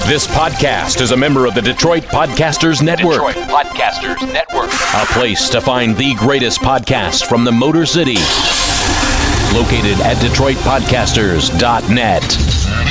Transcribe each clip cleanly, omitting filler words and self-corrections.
This podcast is a member of the Detroit Podcasters Network. A place to find the greatest podcast from the Motor City. Located at DetroitPodcasters.net.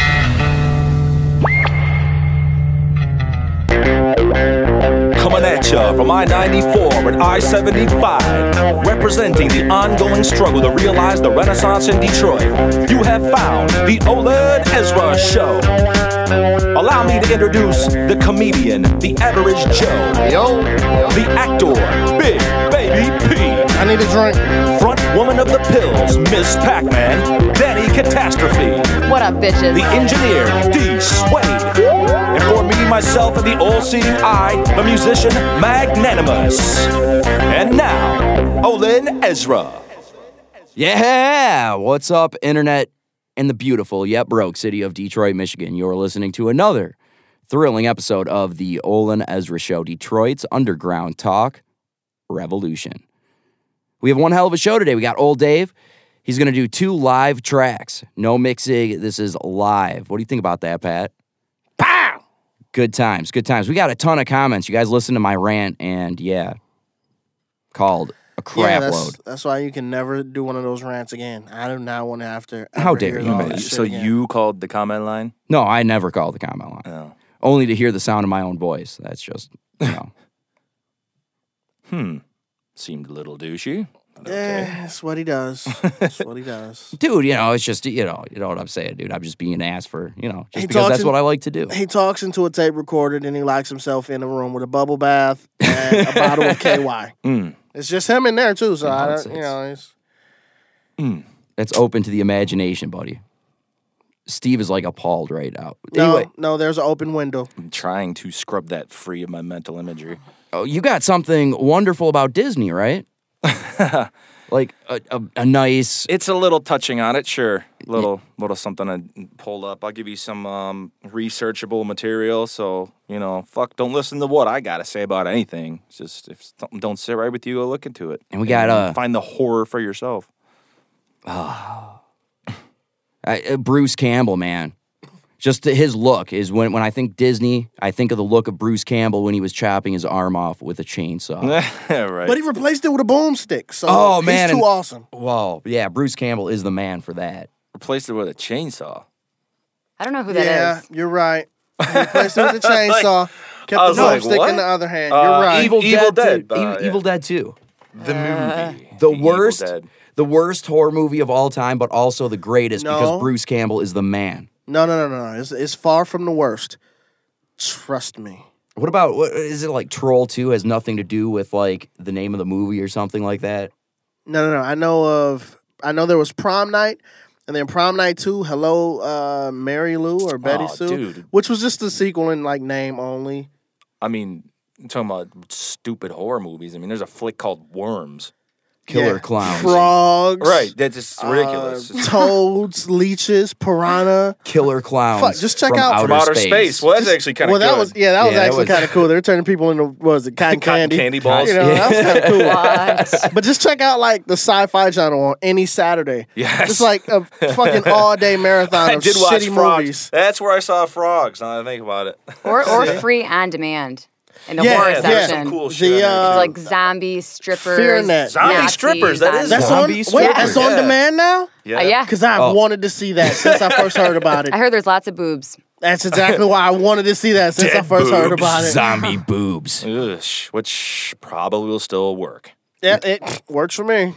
Coming at ya from I-94 and I-75, representing the ongoing struggle to realize the Renaissance in Detroit. You have found the Olin Ezra Show. Allow me to introduce the comedian, the average Joe. Yo. The actor, Big Baby P. I need a drink. Front woman of the pills, Miss Pac-Man, Danny Catastrophe. What up, bitches? The engineer, D. Swade. And for me, myself, and the all-seeing eye, the musician, Magnanimous. And now, Olin Ezra. Yeah, what's up, internet and the beautiful yet broke city of Detroit, Michigan? You're listening to another thrilling episode of the Olin Ezra Show, Detroit's underground talk revolution. We have one hell of a show today. We got Old Dave. He's going to do 2 live tracks. No mixing. This is live. What do you think about that, Pat? Pow! Good times, good times. We got a ton of comments. You guys listen to my rant and, called a crap load. That's why you can never do one of those rants again. I do not want to have to. How dare you, man. So you called the comment line? No, I never call the comment line. Oh. Only to hear the sound of my own voice. That's just, Seemed a little douchey. Yeah, that's what he does. That's what he does. Dude, it's just, you know what I'm saying, dude. I'm just being an ass for, just He because that's talks what I like to do. He talks into a tape recorder, then he locks himself in a room with a bubble bath and a bottle of KY. It's just him in there, too, so I don't, It's open to the imagination, buddy. Steve is like appalled right now. Anyway, No, there's an open window. I'm trying to scrub that free of my mental imagery. oh, you got something wonderful about Disney, right? Like a nice... It's a little touching on it, sure. Little something I pulled up. I'll give you some researchable material. So, don't listen to what I got to say about anything. It's just, if something don't sit right with you, go look into it. And we got... find the horror for yourself. Bruce Campbell, man. Just his look is when I think Disney, I think of the look of Bruce Campbell when he was chopping his arm off with a chainsaw. Right. But he replaced it with a boomstick, so man, he's too awesome. Whoa, yeah, Bruce Campbell is the man for that. Replaced it with a chainsaw. I don't know who that is. You're right. He replaced it with a chainsaw, kept the boomstick in the other hand. You're right. Evil Dead. Yeah. Evil Dead 2. The movie. The Evil worst, Dead. the worst horror movie of all time, but also the greatest because Bruce Campbell is the man. No. It's far from the worst. Trust me. What about, is it like Troll 2 has nothing to do with like the name of the movie or something like that? No. I know there was Prom Night, and then Prom Night 2, Hello, Mary Lou or Betty Sue, dude. which was just a sequel in like name only. I mean, you're talking about stupid horror movies. I mean, there's a flick called Worms. Killer Clowns. Frogs. Right, that's just ridiculous. Toads, leeches, piranha. Killer Clowns. Fuck, just check from out From outer space. Well, that's actually kind of Well, good. that was that Yeah, actually was- kind of cool. They're turning people into cotton candy balls. That was kind of cool. What? But just check out like the Sci-Fi Channel on any Saturday. Yes. Just like a fucking all-day marathon I of did watch shitty Frogs. movies. That's where I saw Frogs, now that I think about it. Or free on demand in the Yeah, horror yeah. section. Some cool The, shit. on there, It's too. like zombie strippers. FearNet. Zombie Nazis, strippers, that is That's Zombie on. strippers. Wait, that's on Yeah. demand now. Yeah. Because I've wanted to see that since I first heard about it. I heard there's lots of boobs. That's exactly why I wanted to see that since I Dead first heard boobs. about it. Zombie boobs. Ugh, which probably will still work. Yeah, it works for me.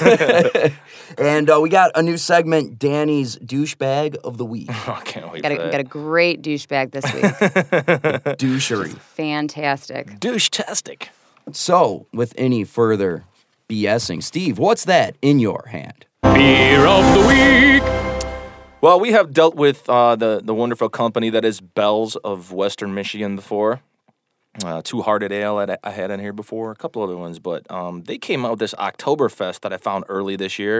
And we got a new segment, Danny's Douchebag of the Week. I can't wait Got for that. a great douchebag this week. Douchery. Fantastic. Douche-tastic. So, with any further BSing, Steve, what's that in your hand? Beer of the week. Well, we have dealt with the wonderful company that is Bell's of Western Michigan before. Two Hearted Ale that I had in here before, a couple other ones, but they came out with this Oktoberfest that I found early this year.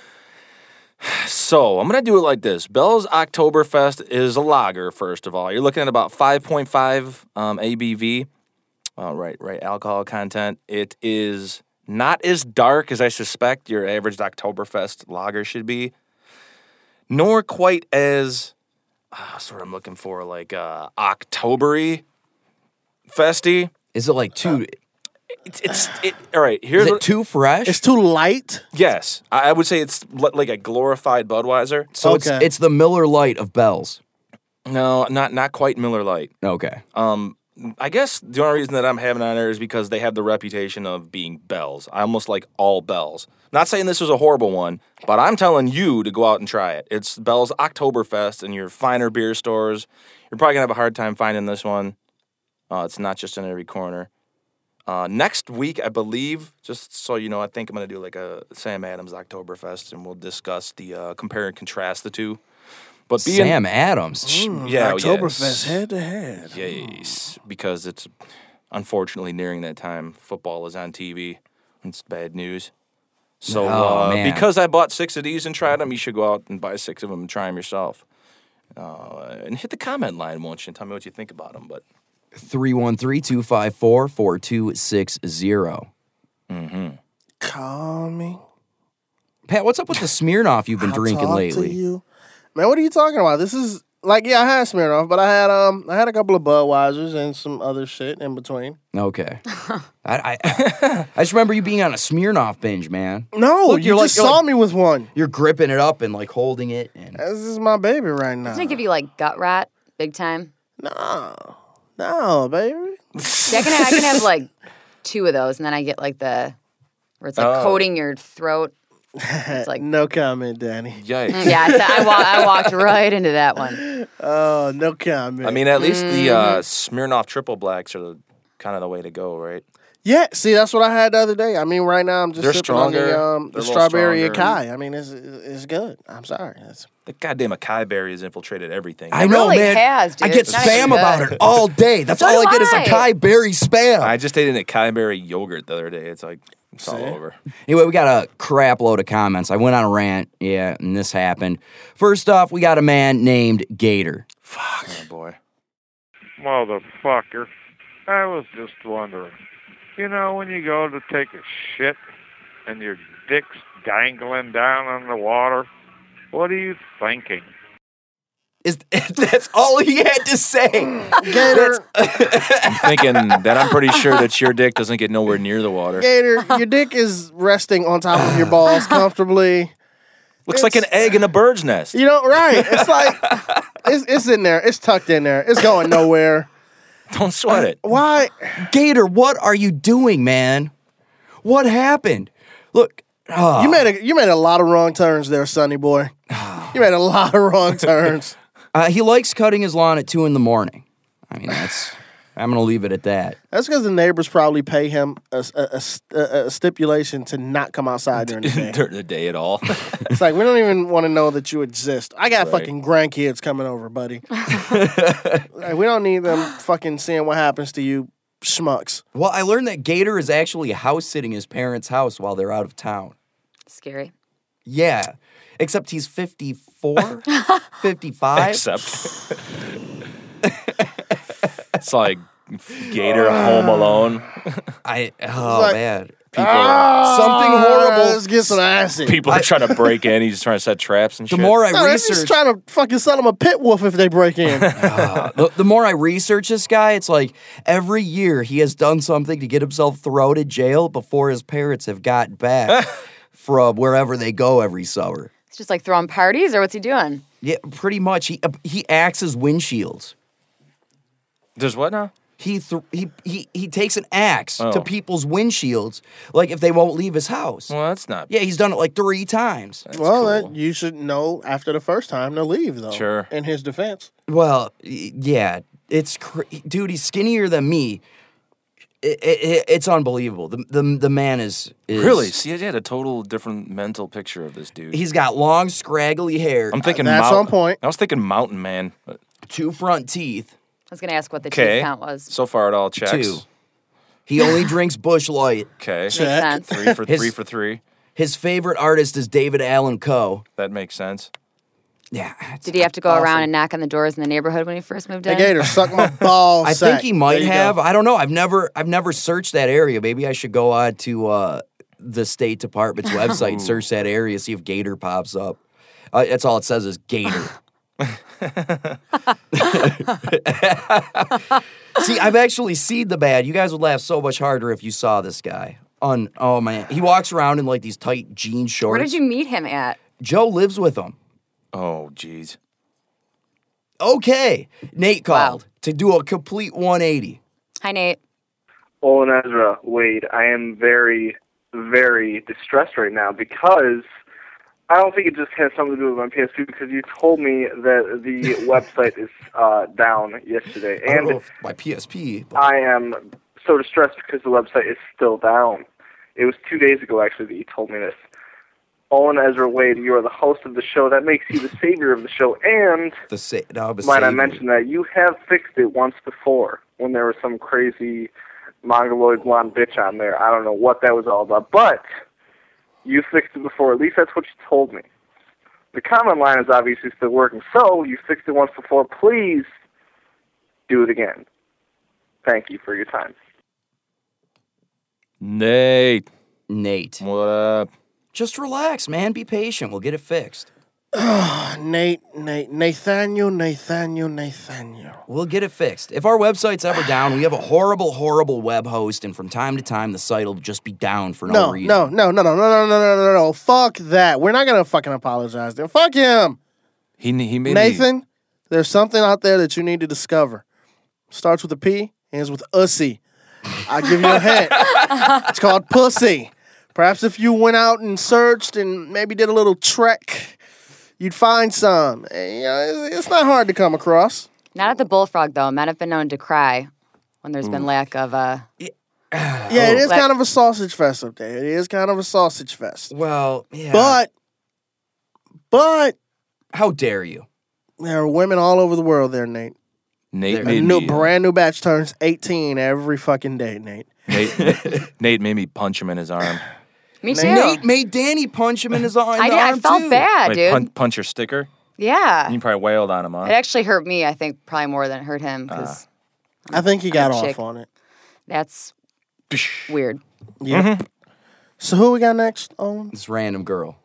So I'm going to do it like this. Bell's Oktoberfest is a lager, first of all. You're looking at about 5.5 ABV. Right, alcohol content. It is not as dark as I suspect your average Oktoberfest lager should be, nor quite as sort of I'm looking for, like October-y festy. Is it like too? All right, Is here's it too fresh? It's too light. Yes, I would say it's like a glorified Budweiser. so Okay. it's the Miller Lite of Bell's. No, not quite Miller Lite. Okay. I guess the only reason that I'm having it on there is because they have the reputation of being Bell's. I almost like all Bell's. Not saying this was a horrible one, but I'm telling you to go out and try it. It's Bell's Oktoberfest in your finer beer stores. You're probably going to have a hard time finding this one. It's not just in every corner. Next week, I believe, just so you know, I think I'm going to do like a Sam Adams Oktoberfest, and we'll discuss the compare and contrast the two. But Sam Adams. yeah, Oktoberfest yes. head to head. Yes, because it's unfortunately nearing that time. Football is on TV. It's bad news. So man. because I bought 6 of these and tried them, you should go out and buy 6 of them and try them yourself. And hit the comment line, won't you, and tell me what you think about them. But 313-254-4260. Call me. Pat, what's up with the Smirnoff you've been I'll drinking talk lately? To you. Man, what are you talking about? This is like, yeah, I had Smirnoff, but I had a couple of Budweisers and some other shit in between. Okay. I just remember you being on a Smirnoff binge, man. No, Look, you just saw me with one. You're gripping it up and like holding it. And This is my baby right now. Doesn't it give you like gut rot big time? No, baby. See, I can have like 2 of those, and then I get like where it's like coating your throat. It's like No comment, Danny. yikes. yeah, so I walked right into that one. Oh, no comment. I mean, at least the Smirnoff Triple Blacks are kind of the way to go, right? yeah. See, that's what I had the other day. I mean, right now I'm just They're sipping on stronger. They're a the little strawberry stronger. acai. I mean, it's good. I'm sorry. The goddamn acai berry has infiltrated everything. I know, really man. has, dude. I get It's not spam even about good. it all day. That's So all do I get is I. acai berry spam. I just ate an acai berry yogurt the other day. It's like, it's all over. Anyway, we got a crap load of comments. I went on a rant, and this happened. First off, we got a man named Gator. Fuck, oh boy. Motherfucker. I was just wondering. You know, when you go to take a shit and your dick's dangling down in the water, what are you thinking? That's all he had to say. Gator, I'm thinking that I'm pretty sure that your dick doesn't get nowhere near the water. Gator, your dick is resting on top of your balls comfortably. Looks like an egg in a bird's nest. You know, right? It's like it's in there. It's tucked in there. It's going nowhere. Don't sweat it. Why? Gator, what are you doing, man? What happened? Look, You made a lot of wrong turns there, Sonny boy. You made a lot of wrong turns. he likes cutting his lawn at 2 a.m. I mean, I'm going to leave it at that. That's because the neighbors probably pay him a stipulation to not come outside during the day. During the day at all. It's like, we don't even want to know that you exist. I got fucking grandkids coming over, buddy. Like, we don't need them fucking seeing what happens to you schmucks. Well, I learned that Gator is actually house sitting his parents' house while they're out of town. Scary. Yeah, except he's 54, 55. Except. It's like Gator Home Alone. Man. People, Something horrible. Let's get some acid. people are trying to break in. He's trying to set traps and The shit. more I No, they're just research, trying to fucking sell them a pit wolf if they break in. the more I research this guy, it's like every year he has done something to get himself thrown in jail before his parents have gotten back from wherever they go every summer. It's just like throwing parties, or what's he doing? Yeah, pretty much. He acts as windshields. There's what now? He takes an axe Oh. to people's windshields, like if they won't leave his house. Well, that's not. Yeah, he's done it like 3 times. Well, cool. you should know after the first time to leave, though. Sure. In his defense. Well, yeah, it's dude. He's skinnier than me. It's unbelievable. The man is Really? See, I had a total different mental picture of this dude. He's got long, scraggly hair, I'm thinking That's on point. I was thinking Mountain Man. 2 front teeth. I was going to ask what the Okay. teeth count was. So far, it all checks. 2. He only drinks Busch Light. Okay. Makes Check. sense. 3 for His- 3 for 3. His favorite artist is David Allan Coe. That makes sense. Yeah. Did he have to go Awesome. around and knock on the doors in the neighborhood when he first moved Hey, in? Gator, suck my balls. I think he might have. I don't know. I've never searched that area. Maybe I should go on to the State Department's website, search that area, see if Gator pops up. That's all it says is Gator. See, I've actually seen the bad. You guys would laugh so much harder if you saw this guy. Oh, man. He walks around in, like, these tight jean shorts. Where did you meet him at? Joe lives with him. Oh, jeez. Okay. Nate called to do a complete 180. Hi, Nate. Olin Ezra, Wade, I am very, very distressed right now because I don't think it just has something to do with my PS2 because you told me that the website is down yesterday. I don't And know if my PSP. But I am so distressed because the website is still down. It was 2 days ago, actually, that you told me this. Olin Ezra Wade, you are the host of the show. That makes you the savior of the show. And might I mention that you have fixed it once before when there was some crazy mongoloid blonde bitch on there. I don't know what that was all about, but you fixed it before. At least that's what you told me. The comment line is obviously still working, so you fixed it once before. Please do it again. Thank you for your time. Nate. Nate. What up? Just relax, man. Be patient. We'll get it fixed. Nathaniel. We'll get it fixed. If our website's ever down, we have a horrible, horrible web host, and from time to time, the site will just be down for no reason. No. Fuck that. We're not gonna fucking apologize to him. Fuck him. He made Nathan, there's something out there that you need to discover. Starts with a P, ends with ussy. I'll give you a hint. It's called pussy. Perhaps if you went out and searched and maybe did a little trek, you'd find some. And, you know, it's not hard to come across. Not at the Bullfrog, though. Men have been known to cry when there's been lack of Yeah, it is kind of a sausage fest up there. It is kind of a sausage fest. Well, yeah. But how dare you? there are women all over the world there, Nate. Nate A made me, brand new batch turns 18 every fucking day, Nate. Nate made me punch him in his arm. Me too. Nate made Danny punch him in his arm. I did. I felt bad, Wait, dude. punch your sticker? Yeah. You probably wailed on him, huh? It actually hurt me, I think, probably more than it hurt him because I think he got a off chick. on it. that's weird. Yeah. Mm-hmm. So who we got next, Owen? This random girl.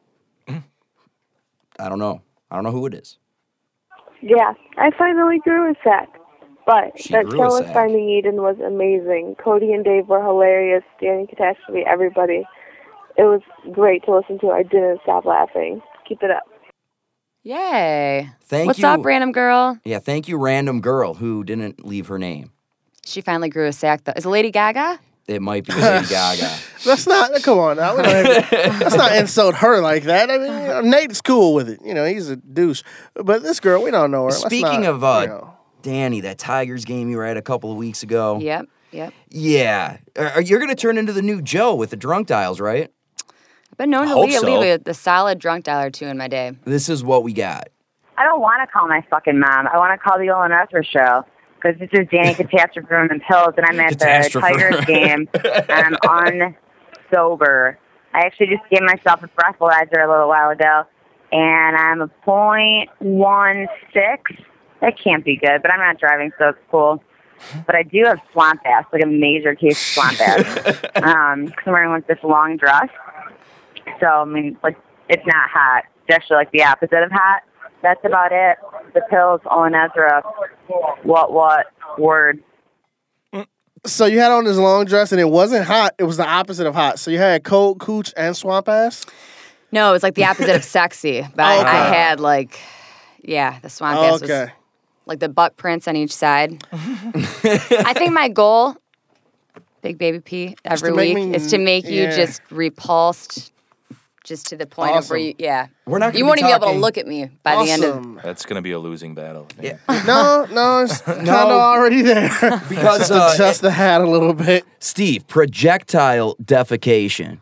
I don't know. I don't know who it is. Yeah, I finally grew a sack. But She that grew show a with sack. Finding Eden was amazing. Cody and Dave were hilarious. Danny Catastrophe, everybody. It was great to listen to. I didn't stop laughing. Keep it up. Yay. Thank What's you. up, random girl? Yeah, thank you, random girl who didn't leave her name. She finally grew a sack, though. Is it Lady Gaga? It might be Lady Gaga. Let's not, come on now. We don't have to- let's not insult her like that. I mean, you know, Nate's cool with it. You know, he's a douche. But this girl, we don't know her. Let's Speaking not, of you know. Danny, that Tigers game you were at a couple of weeks ago. Yep. Yeah. You're going to turn into the new Joe with the drunk dials, right? I've been known to hope leave so. a solid drunk dial or two in my day. This is what we got. I don't want to call my fucking mom. I want to call the Olin Ezra show because this is Danny Catastrophe and Pills, and I'm at the Catastrophe. Tigers game, and I'm unsober. I actually just gave myself a breathalyzer a little while ago, and I'm a .16. That can't be good, but I'm not driving, so it's cool. But I do have swamp ass, like a major case of swamp ass, because I'm wearing like this long dress. So, I mean, like, it's not hot. It's actually like the opposite of hot. That's about it. The Pills, Olin Ezra, what, word. So you had on this long dress and it wasn't hot. It was the opposite of hot. So you had cold cooch and swamp ass? No, it was like the opposite of sexy. But Okay. I had like, the swamp ass was Okay. like the butt prints on each side. I think my goal, Big Baby P, every to make week me- is to make you yeah. just repulsed, just to the point of where Awesome. you, We're not gonna you be won't even be able to talking- look at me by the end of. Awesome. That's going to be a losing battle. Yeah. No, it's kind of already there. Because Just adjust the hat a little bit. Steve, projectile defecation.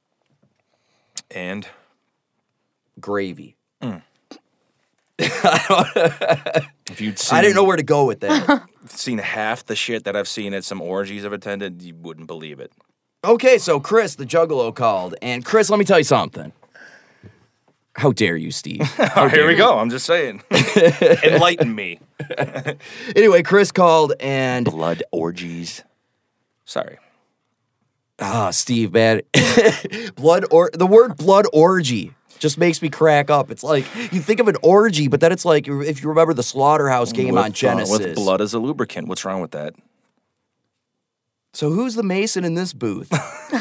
And Gravy. if you'd seen, I didn't know where to go with that. seen half the shit that I've seen at some orgies I've attended, you wouldn't believe it. Okay, so Chris, the Juggalo, called. And Chris, let me tell you something. How dare you, Steve? Oh, here we go. I'm just saying. Enlighten me. Anyway, Chris called and... Blood orgies. Sorry. Steve, man. The word blood orgy. Just makes me crack up. It's like, you think of an orgy, but then it's like, if you remember the Slaughterhouse game on Genesis. With blood as a lubricant. What's wrong with that? So who's the Mason in this booth?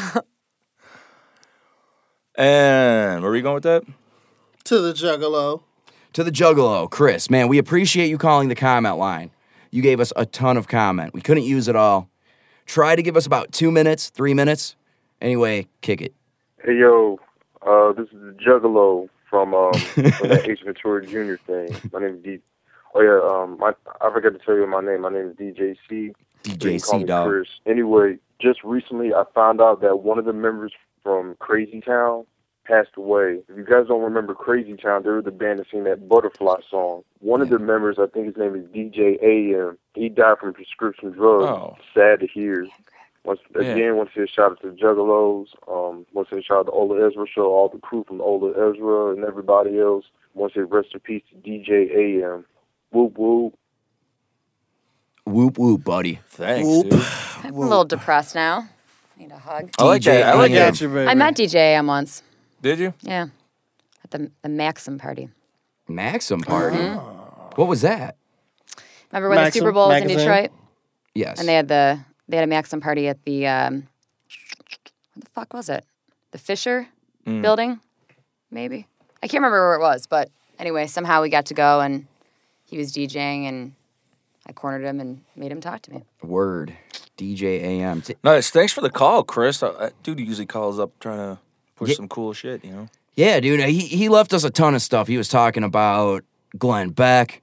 And where are we going with that? To the Juggalo. To the Juggalo. Chris, man, we appreciate you calling the comment line. You gave us a ton of comment. We couldn't use it all. Try to give us about 2 minutes, 3 minutes. Anyway, kick it. Hey, yo, this is the Juggalo from that Ace Ventura Jr. thing. My name is D. Oh, yeah, I forgot to tell you my name. My name is DJC. DJC, dog. Chris. Anyway, just recently I found out that one of the members from Crazy Town passed away. If you guys don't remember Crazy Town, they were the band that sang that Butterfly song. One of the members, I think his name is DJ AM. He died from prescription drugs. Oh. Sad to hear. Want to say a shout out to the Juggalos. Want to say a shout out to Ola Ezra Show, all the crew from Ola Ezra and everybody else. Want to say rest in peace to DJ AM. Whoop whoop. Whoop whoop, buddy. Thanks, Whoop. dude. I'm a little depressed now. Need a hug. I like that. I like that. I met DJ AM once. Did you? Yeah. At the Maxim party. Maxim party? What was that? Remember when the Super Bowl was in Detroit? Yes. And they had a Maxim party at the what the fuck was it? The Fisher building? Maybe. I can't remember where it was, but anyway, somehow we got to go and he was DJing and I cornered him and made him talk to me. Word. DJ AM. Nice. Thanks for the call, Chris. Dude usually calls up trying to push some cool shit, you know? Yeah, dude. He left us a ton of stuff. He was talking about Glenn Beck,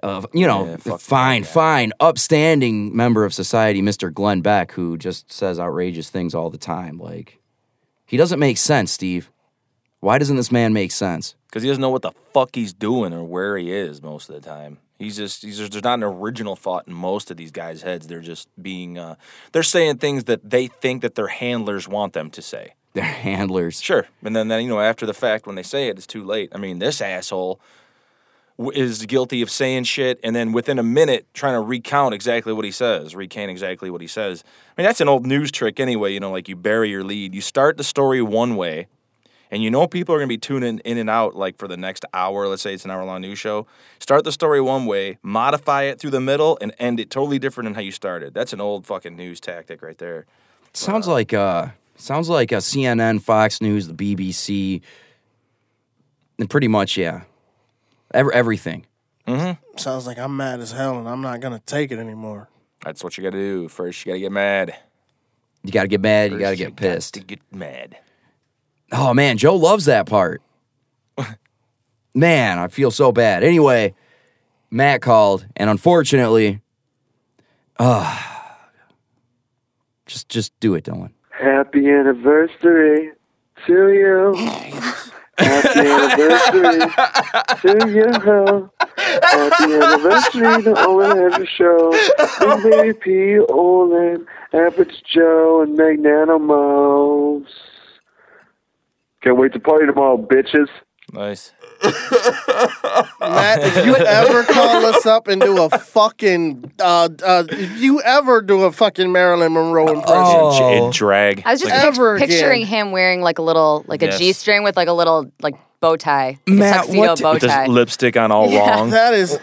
fine, upstanding member of society, Mr. Glenn Beck, who just says outrageous things all the time. Like, he doesn't make sense, Steve. Why doesn't this man make sense? Because he doesn't know what the fuck he's doing or where he is most of the time. There's not an original thought in most of these guys' heads. They're just being, they're saying things that they think that their handlers want them to say. Their handlers. Sure. And then, after the fact, when they say it, it's too late. I mean, this asshole is guilty of saying shit and then within a minute trying to recant exactly what he says. I mean, that's an old news trick anyway, like you bury your lead. You start the story one way, and people are going to be tuning in and out like for the next hour. Let's say it's an hour-long news show. Start the story one way, modify it through the middle, and end it totally different than how you started. That's an old fucking news tactic right there. Sounds like a CNN, Fox News, the BBC, and pretty much, yeah, everything. Mm-hmm. Sounds like I'm mad as hell and I'm not going to take it anymore. That's what you got to do. First, you got to get mad. You got to get mad. You got to get pissed. To get mad. Oh, man, Joe loves that part. Man, I feel so bad. Anyway, Matt called, and unfortunately, just do it, Dylan. Happy anniversary to you. Happy anniversary to you. Happy anniversary to Olin Ezra Show. And Baby P, Olin, Average Joe, and Magnanimals. Can't wait to party tomorrow, bitches. Nice. Matt, if you ever call us up and do a fucking, if you ever do a fucking Marilyn Monroe impression, in drag. I was just picturing him wearing like a little, a G-string with like a little, bow tie. Matt, tuxedo bow with tie. his lipstick on all wrong. That is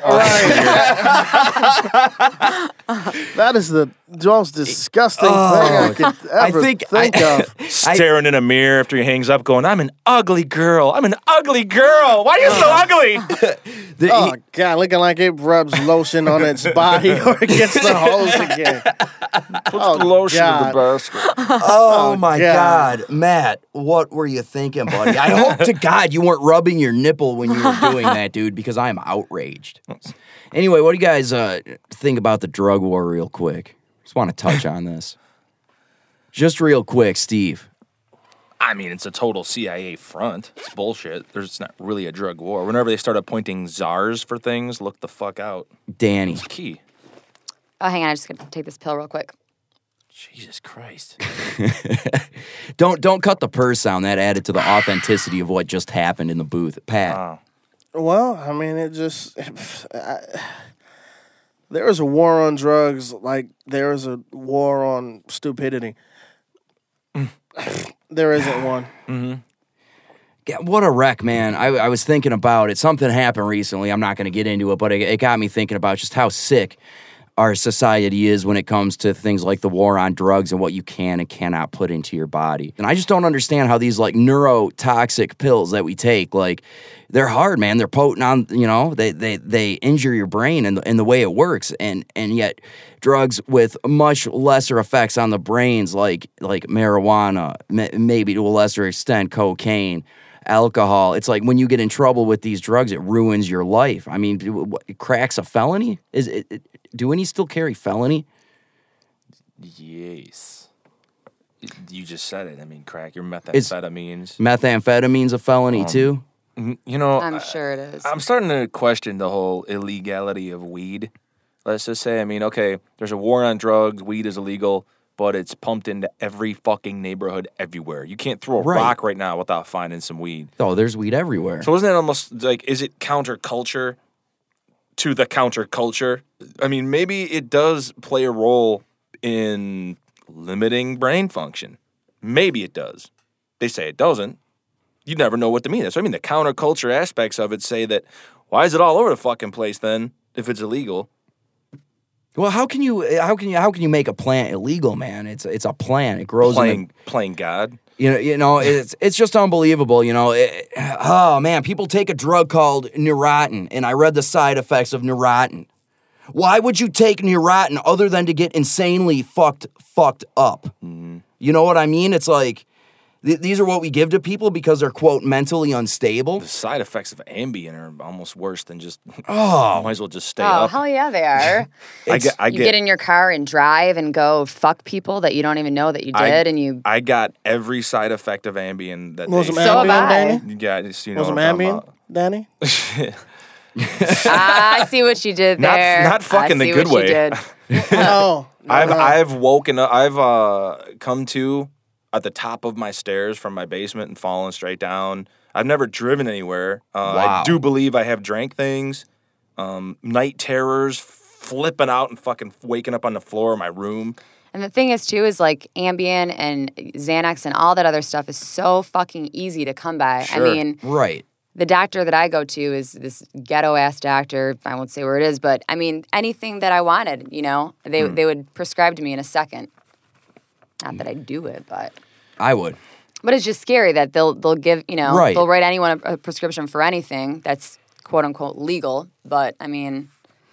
that is the most disgusting thing I could ever think of. Staring in a mirror after he hangs up going, I'm an ugly girl. I'm an ugly girl. Why are you so ugly? Oh, God, looking like it rubs lotion on its body or it gets the hose again. Puts the lotion in the basket. Oh, my God. Matt, what were you thinking, buddy? I hope to God you weren't rubbing your nipple when you were doing that, dude, because I am outraged. Anyway, what do you guys think about the drug war real quick? Just want to touch on this. Just real quick, Steve. I mean, it's a total CIA front. It's bullshit. There's not really a drug war. Whenever they start appointing czars for things, look the fuck out. Danny. It's key. Oh, hang on. I just got to take this pill real quick. Jesus Christ. Don't cut the purse sound. That added to the authenticity of what just happened in the booth. Pat. Well, I mean, it just... there is a war on drugs like there is a war on stupidity. There isn't one. Mm-hmm. Yeah, what a wreck, man. I was thinking about it. Something happened recently. I'm not going to get into it, but it got me thinking about just how sick our society is when it comes to things like the war on drugs and what you can and cannot put into your body. And I just don't understand how these like neurotoxic pills that we take, like they're hard, man. They're potent on, they injure your brain and the way it works. And yet drugs with much lesser effects on the brains, like marijuana, maybe to a lesser extent, cocaine, alcohol. It's like when you get in trouble with these drugs, it ruins your life. I mean, crack's a felony? Do any still carry felony? Yes. You just said it. I mean, crack, your methamphetamines. Methamphetamine's a felony too? I'm sure it is. I'm starting to question the whole illegality of weed. Let's just say, I mean, okay, there's a war on drugs, weed is illegal, but it's pumped into every fucking neighborhood everywhere. You can't throw a rock right now without finding some weed. Oh, there's weed everywhere. So isn't it almost like, is it counterculture to the counterculture? I mean, maybe it does play a role in limiting brain function. Maybe it does. They say it doesn't. You never know what to mean. So I mean, the counterculture aspects of it say that, why is it all over the fucking place then if it's illegal? Well, how can you make a plant illegal, man? It's a plant. It grows playing God. It's just unbelievable. Oh man, people take a drug called Neurontin, and I read the side effects of Neurontin. Why would you take Neurontin other than to get insanely fucked up? Mm-hmm. You know what I mean? It's like these are what we give to people because they're, quote, mentally unstable. The side effects of Ambien are almost worse than just, might as well just stay up. Oh, hell yeah, they are. You get in your car and drive and go fuck people that you don't even know that you did, I got every side effect of Ambien that Was they some Ambien, Danny? Yeah, you know Was some what I'm talking Ambien, about. Danny? I see what you did there. Not fucking the good way. No. I've woken up. I've come to at the top of my stairs from my basement and fallen straight down. I've never driven anywhere. Wow. I do believe I have drank things. Night terrors, flipping out and fucking waking up on the floor of my room. And the thing is, too, is like Ambien and Xanax and all that other stuff is so fucking easy to come by. Sure. I mean, right. The doctor that I go to is this ghetto-ass doctor. I won't say where it is, but I mean, anything that I wanted, they would prescribe to me in a second. Not that I do it, but I would. But it's just scary that they'll give, Right. they'll write anyone a prescription for anything that's quote unquote legal. But I mean,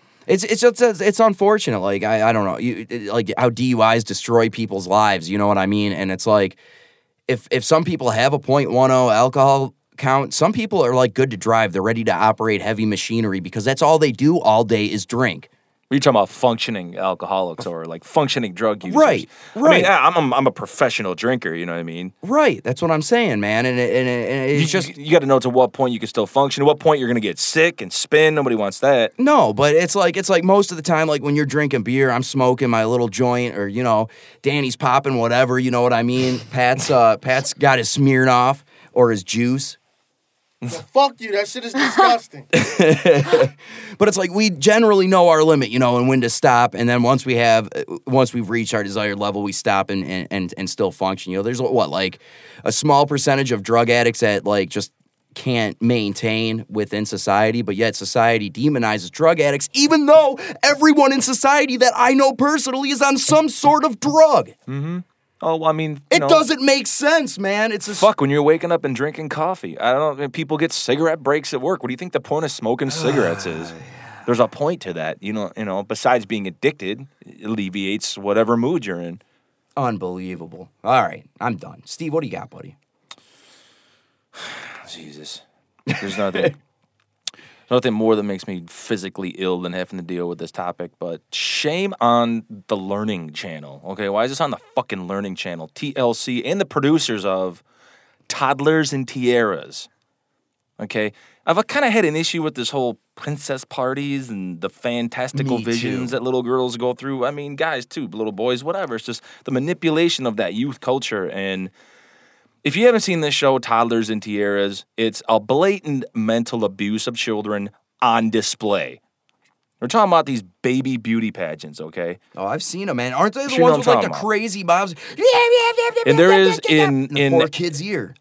it's unfortunate. Like I don't know, like how DUIs destroy people's lives. You know what I mean? And it's like if some people have a 0.10 alcohol count, some people are like good to drive. They're ready to operate heavy machinery because that's all they do all day is drink. Are you talking about functioning alcoholics or like functioning drug users? Right. I mean, I'm a professional drinker. You know what I mean? Right. That's what I'm saying, man. And it's just you got to know to what point you can still function. At what point you're going to get sick and spin. Nobody wants that. No, but it's like most of the time, like when you're drinking beer, I'm smoking my little joint, or Danny's popping whatever. You know what I mean? Pat's got his Smirnoff or his juice. Well, fuck you. That shit is disgusting. But it's like we generally know our limit, and when to stop. And then once we've reached our desired level, we stop and still function. There's like a small percentage of drug addicts that like just can't maintain within society, but yet society demonizes drug addicts, even though everyone in society that I know personally is on some sort of drug. Mm-hmm. Oh, I mean, it doesn't make sense, man. It's fuck when you're waking up and drinking coffee. I don't know. People get cigarette breaks at work. What do you think the point of smoking cigarettes is? There's a point to that. Besides being addicted, it alleviates whatever mood you're in. Unbelievable. All right, I'm done. Steve, what do you got, buddy? Jesus. There's nothing more that makes me physically ill than having to deal with this topic, but shame on the Learning Channel. Okay, why is this on the fucking Learning Channel? TLC and the producers of Toddlers and Tiaras. Okay, I've kind of had an issue with this whole princess parties and the fantastical visions that little girls go through. I mean, guys too, little boys, whatever. It's just the manipulation of that youth culture. And if you haven't seen this show, Toddlers and Tiaras, it's a blatant mental abuse of children on display. We're talking about these baby beauty pageants, okay? Oh, I've seen them, man. Aren't they the You know ones with what I'm like the talking about. crazy moms? And there is in the in poor kid's ear.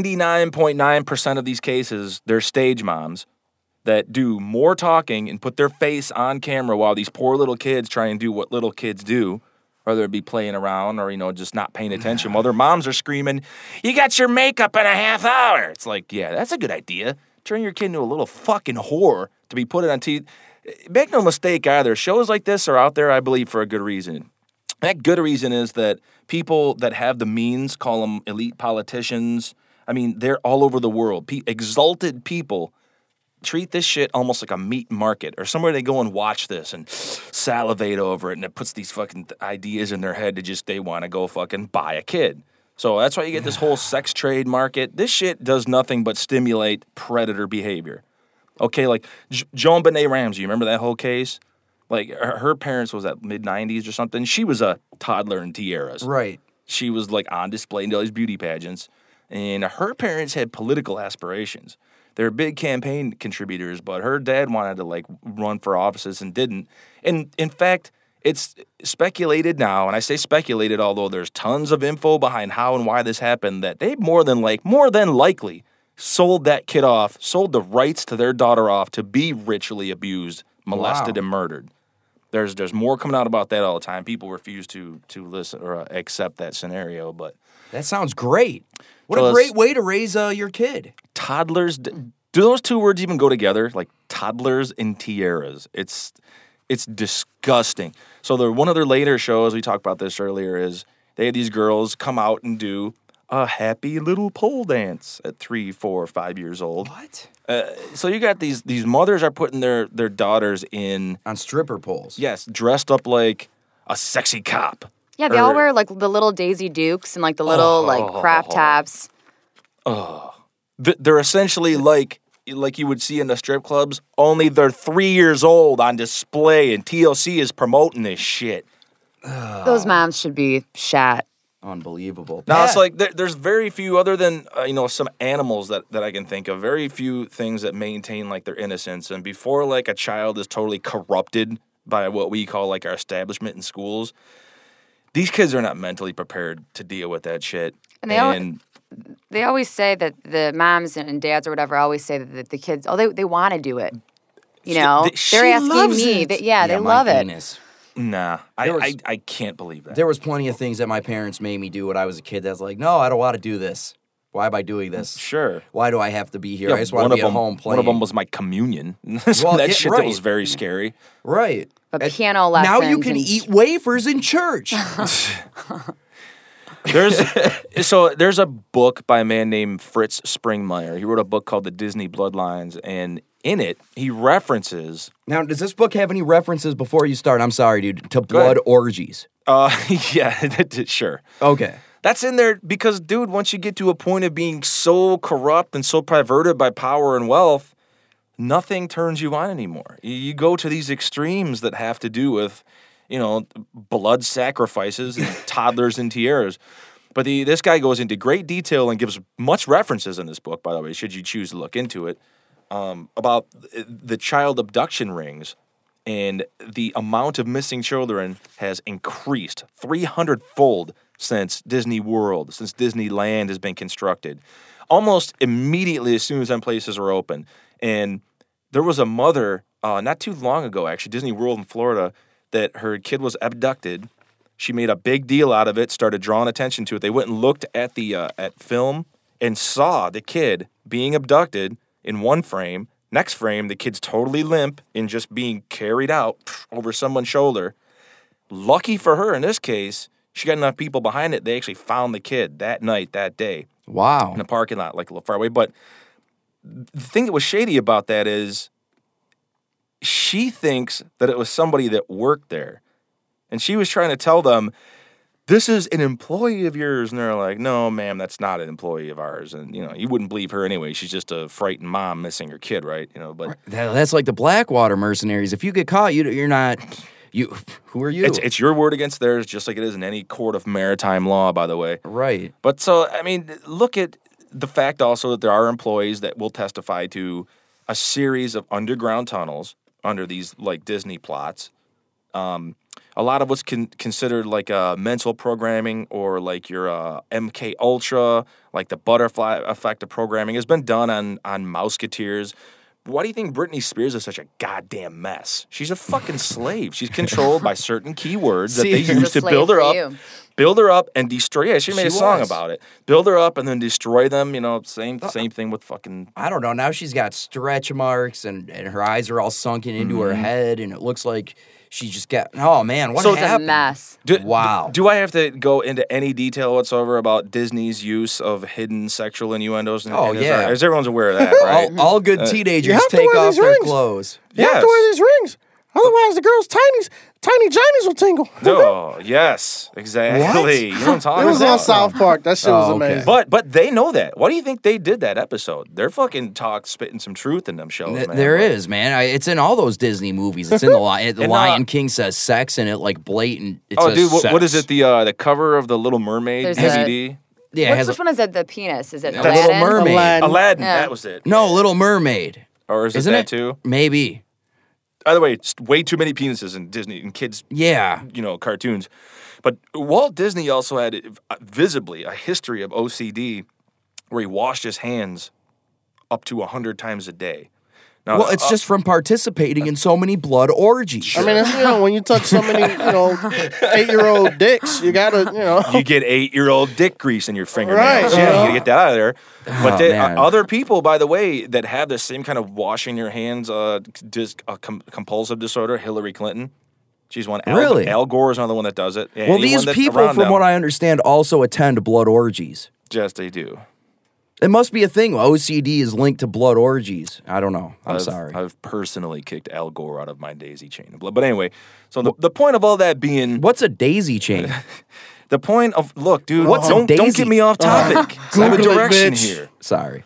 99.9% of these cases, they're stage moms that do more talking and put their face on camera while these poor little kids try and do what little kids do, whether it be playing around or, just not paying attention while their moms are screaming, "You got your makeup in a half hour." It's like, yeah, that's a good idea. Turn your kid into a little fucking whore to be put on TV. Make no mistake either. Shows like this are out there, I believe, for a good reason. That good reason is that people that have the means, call them elite politicians, I mean, they're all over the world. Exalted people treat this shit almost like a meat market or somewhere they go and watch this and salivate over it, and it puts these fucking ideas in their head to they want to go fucking buy a kid. So that's why you get this whole sex trade market. This shit does nothing but stimulate predator behavior. Okay, like Joan Benet Ramsey, you remember that whole case? Like her parents was at mid-90s or something. She was a toddler in tiaras. Right. She was like on display in all these beauty pageants. And her parents had political aspirations. They were big campaign contributors, but her dad wanted to like run for offices and didn't. And in fact, it's speculated now, and I say speculated, although there's tons of info behind how and why this happened, that they more than likely sold that kid off, sold the rights to their daughter off to be ritually abused, molested, and murdered. There's more coming out about that all the time. People refuse to listen or accept that scenario, but that sounds great. What a great way to raise your kid. Toddlers. Do those two words even go together? Like toddlers and tiaras. It's disgusting. So one of their later shows, we talked about this earlier, is they had these girls come out and do a happy little pole dance at 3, 4, 5 years old. What? So you got these mothers are putting their daughters on stripper poles. Yes, dressed up like a sexy cop. Yeah, they all wear like the little Daisy Dukes and like the little crop tops. They're essentially like you would see in the strip clubs, only they're 3 years old on display, and TLC is promoting this shit. Those moms should be shot. Unbelievable. Now, it's like there's very few, other than, some animals that I can think of, very few things that maintain, like, their innocence. And before, like, a child is totally corrupted by what we call, like, our establishment in schools, these kids are not mentally prepared to deal with that shit. And they always say that the moms and dads or whatever always say that the kids, they want to do it. They're asking me. They love it. Nah, I can't believe that. There was plenty of things that my parents made me do when I was a kid that's like, no, I don't want to do this. Why am I doing this? Sure. Why do I have to be here? I just want to be at home playing. One of them was my communion. That was very scary. Right. But piano lessons. Now you can eat wafers in church. There's a book by a man named Fritz Springmeier. He wrote a book called The Disney Bloodlines, and in it, he references... Now, does this book have any references, before you start, I'm sorry, dude, to blood orgies? Yeah, sure. Okay. That's in there because, dude, once you get to a point of being so corrupt and so perverted by power and wealth, nothing turns you on anymore. You go to these extremes that have to do with, blood sacrifices and toddlers and tiaras. But this guy goes into great detail and gives much references in this book, by the way, should you choose to look into it, about the child abduction rings, and the amount of missing children has increased 300-fold since Disney World, since Disneyland has been constructed, almost immediately as soon as them places are open. And there was a mother not too long ago, actually, Disney World in Florida, that her kid was abducted. She made a big deal out of it, started drawing attention to it. They went and looked at the at film and saw the kid being abducted in one frame. Next frame, the kid's totally limp and just being carried out over someone's shoulder. Lucky for her, in this case, she got enough people behind it. They actually found the kid that night, that day. Wow. In a parking lot, like a little far away. But the thing that was shady about that is she thinks that it was somebody that worked there. And she was trying to tell them, this is an employee of yours. And they're like, no, ma'am, that's not an employee of ours. And, you wouldn't believe her anyway. She's just a frightened mom missing her kid, right? But that's like the Blackwater mercenaries. If you get caught, you're not... Who are you? It's your word against theirs, just like it is in any court of maritime law, by the way. Right. But so, I mean, look at the fact also that there are employees that will testify to a series of underground tunnels under these like Disney plots. A lot of what's considered like mental programming or like your MK Ultra, like the butterfly effect of programming, has been done on Mouseketeers. Why do you think Britney Spears is such a goddamn mess? She's a fucking slave. She's controlled by certain keywords that they use to build her up and destroy. Yeah, she made a song about it. Build her up and then destroy them. You know, same thing with fucking. I don't know. Now she's got stretch marks and her eyes are all sunken into her head, and it looks like she just got. Oh man, what happened? It's a mess. Wow. Do I have to go into any detail whatsoever about Disney's use of hidden sexual innuendos? As everyone's aware of that, right? all good teenagers take off their clothes. You have to wear these rings. Otherwise, the girls' tiny johnnies will tingle. Oh, yes, exactly. What? You know what I'm talking about? It was on South Park. That shit was amazing. But they know that. Why do you think they did that episode? They're fucking spitting some truth in them shows, man. There is, man. It's in all those Disney movies. It's in the Lion King says sex, and it like blatant. It says sex. What is it? The cover of the Little Mermaid DVD. Yeah, which one is it? The penis? Is it the Aladdin? Little Mermaid? Aladdin. That was it. No, Little Mermaid. Or is it that too? Maybe. By the way, it's way too many penises in Disney and kids. Yeah, cartoons. But Walt Disney also had visibly a history of OCD, where he washed his hands up to 100 times a day. Now, well, it's just from participating in so many blood orgies. Sure. I mean, it's, when you touch so many, 8-year-old dicks, you gotta, You get 8-year-old dick grease in your fingernails. Right. Yeah, you gotta get that out of there. But other people, by the way, that have the same kind of washing your hands compulsive disorder, Hillary Clinton. She's one. Really? Al Gore is another one that does it. Yeah, well, these people, from what I understand, also attend blood orgies. Yes, they do. It must be a thing. OCD is linked to blood orgies. I don't know. I'm sorry. I've personally kicked Al Gore out of my daisy chain of blood. But anyway, so the point of all that being... What's a daisy chain? The point of... Look, dude, what's don't get me off topic. I have a direction here. Sorry.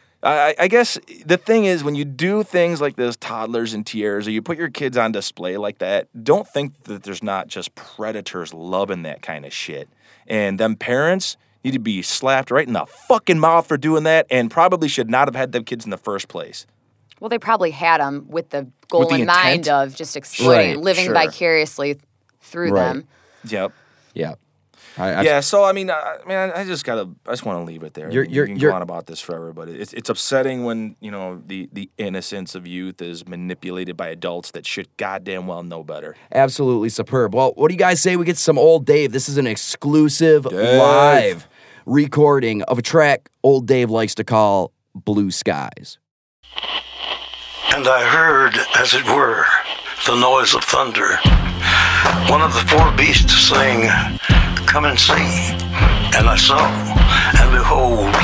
I guess the thing is, when you do things like this, toddlers and tiaras, or you put your kids on display like that, don't think that there's not just predators loving that kind of shit. And them parents... need to be slapped right in the fucking mouth for doing that, and probably should not have had them kids in the first place. Well, they probably had them with the goal in mind of just exploiting, living vicariously through them. Yep. Yeah. So I mean, I just want to leave it there. You can go on about this forever, but it's upsetting when the innocence of youth is manipulated by adults that should goddamn well know better. Absolutely superb. Well, what do you guys say we get some Old Dave? This is an exclusive live recording of a track Old Dave likes to call Blue Skies. And I heard, as it were, the noise of thunder. One of the four beasts saying, "Come and see." And I saw, and behold,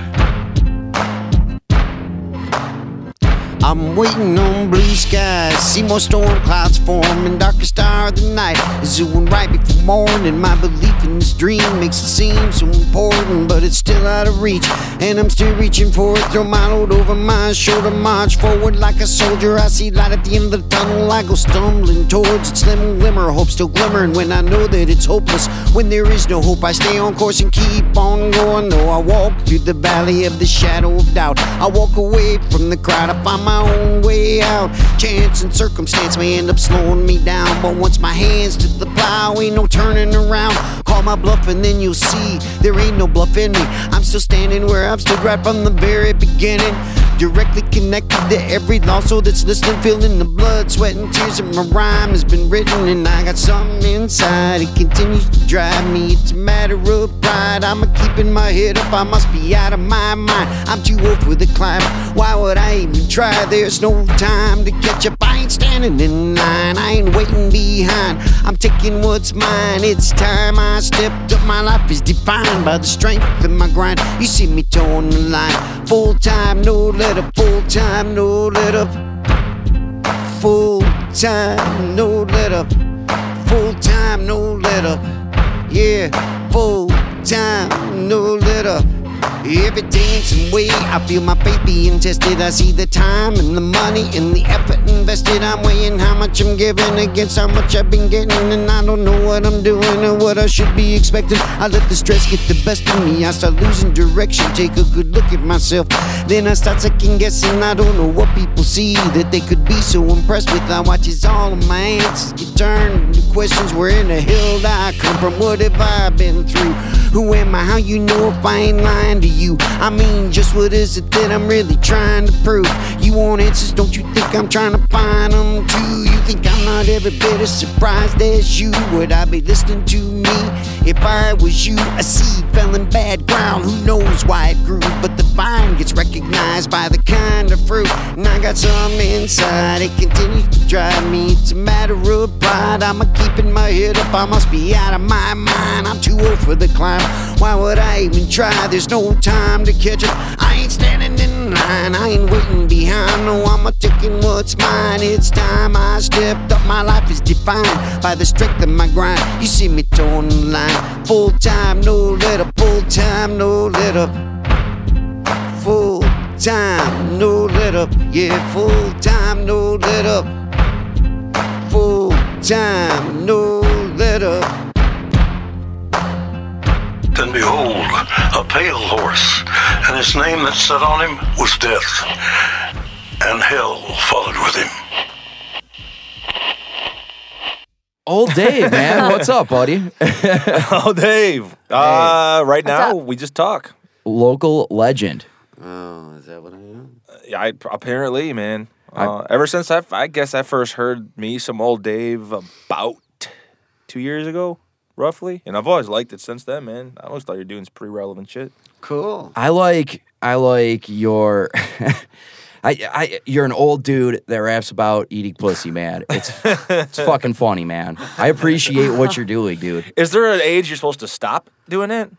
I'm waiting on blue skies, see more storm clouds form, and darkest hour of the night is when right before morning. My belief in this dream makes it seem so important, but it's still out of reach, and I'm still reaching for it. Throw my load over my shoulder, march forward like a soldier. I see light at the end of the tunnel, I go stumbling towards it. Slim glimmer, hope still glimmering when I know that it's hopeless. When there is no hope, I stay on course and keep on going. Though I walk through the valley of the shadow of doubt, I walk away from the crowd, I find my own way out. Chance and circumstance may end up slowing me down, but once my hands to the plow, ain't no turning around. Call my bluff and then you'll see there ain't no bluff in me. I'm still standing where I've stood right from the very beginning, directly connected to every lost soul that's listening, feeling the blood, sweat, and tears of my rhyme has been written, and I got something inside, it continues to drive me. It's a matter of pride, I'm keeping my head up, I must be out of my mind. I'm too old for the climb, why would I even try? There's no time to catch up, I ain't standing in line, I ain't waiting behind, I'm taking what's mine. It's time I stepped up, my life is defined by the strength of my grind. You see me towing the line, full time, no let up, full time, no let up, full time, no let up, full time, no let up, yeah, full time, no let up, Every day in some way, I feel my faith being tested. I see the time and the money and the effort invested. I'm weighing how much I'm giving against how much I've been getting, and I don't know what I'm doing or what I should be expecting. I let the stress get the best of me. I start losing direction, take a good look at myself. Then I start second guessing. I don't know what people see that they could be so impressed with. I watch as all of my answers get turned into questions. Where in the hell did I come from? What have I been through? Who am I? How you know if I ain't lying to you? I mean, just what is it that I'm really trying to prove? You want answers, don't you think I'm trying to find them too? You think I'm not every bit as surprised as you? Would I be listening to me if I was you? A seed fell in bad ground, who knows why it grew? But the vine gets recognized by the kind of fruit. And I got some inside, it continues to drive me. It's a matter of pride, I'm keeping my head up. I must be out of my mind, I'm too old for the climb. Why would I even try? There's no time to catch up. I ain't standing in line, I ain't waiting behind. No, I'm taking what's mine. It's time I stepped up. My life is defined by the strength of my grind. You see me towing the line, full time, no let up. Full time, no let up. Full time, no let up. Yeah, full time, no let up. Full time, no let up. Then behold, a pale horse, and his name that sat on him was Death, and hell followed with him. Old Dave, man. What's up, buddy? Oh, Dave. Right now, we just talk. Local legend. Oh, is that what I am? Yeah, apparently, man. Ever since I guess I first heard me some Old Dave about 2 years ago. Roughly, and I've always liked it since then, man. I always thought you were doing some pretty relevant shit. Cool. I like your you're an old dude that raps about eating pussy, man. It's fucking funny, man. I appreciate what you're doing, dude. Is there an age you're supposed to stop doing it?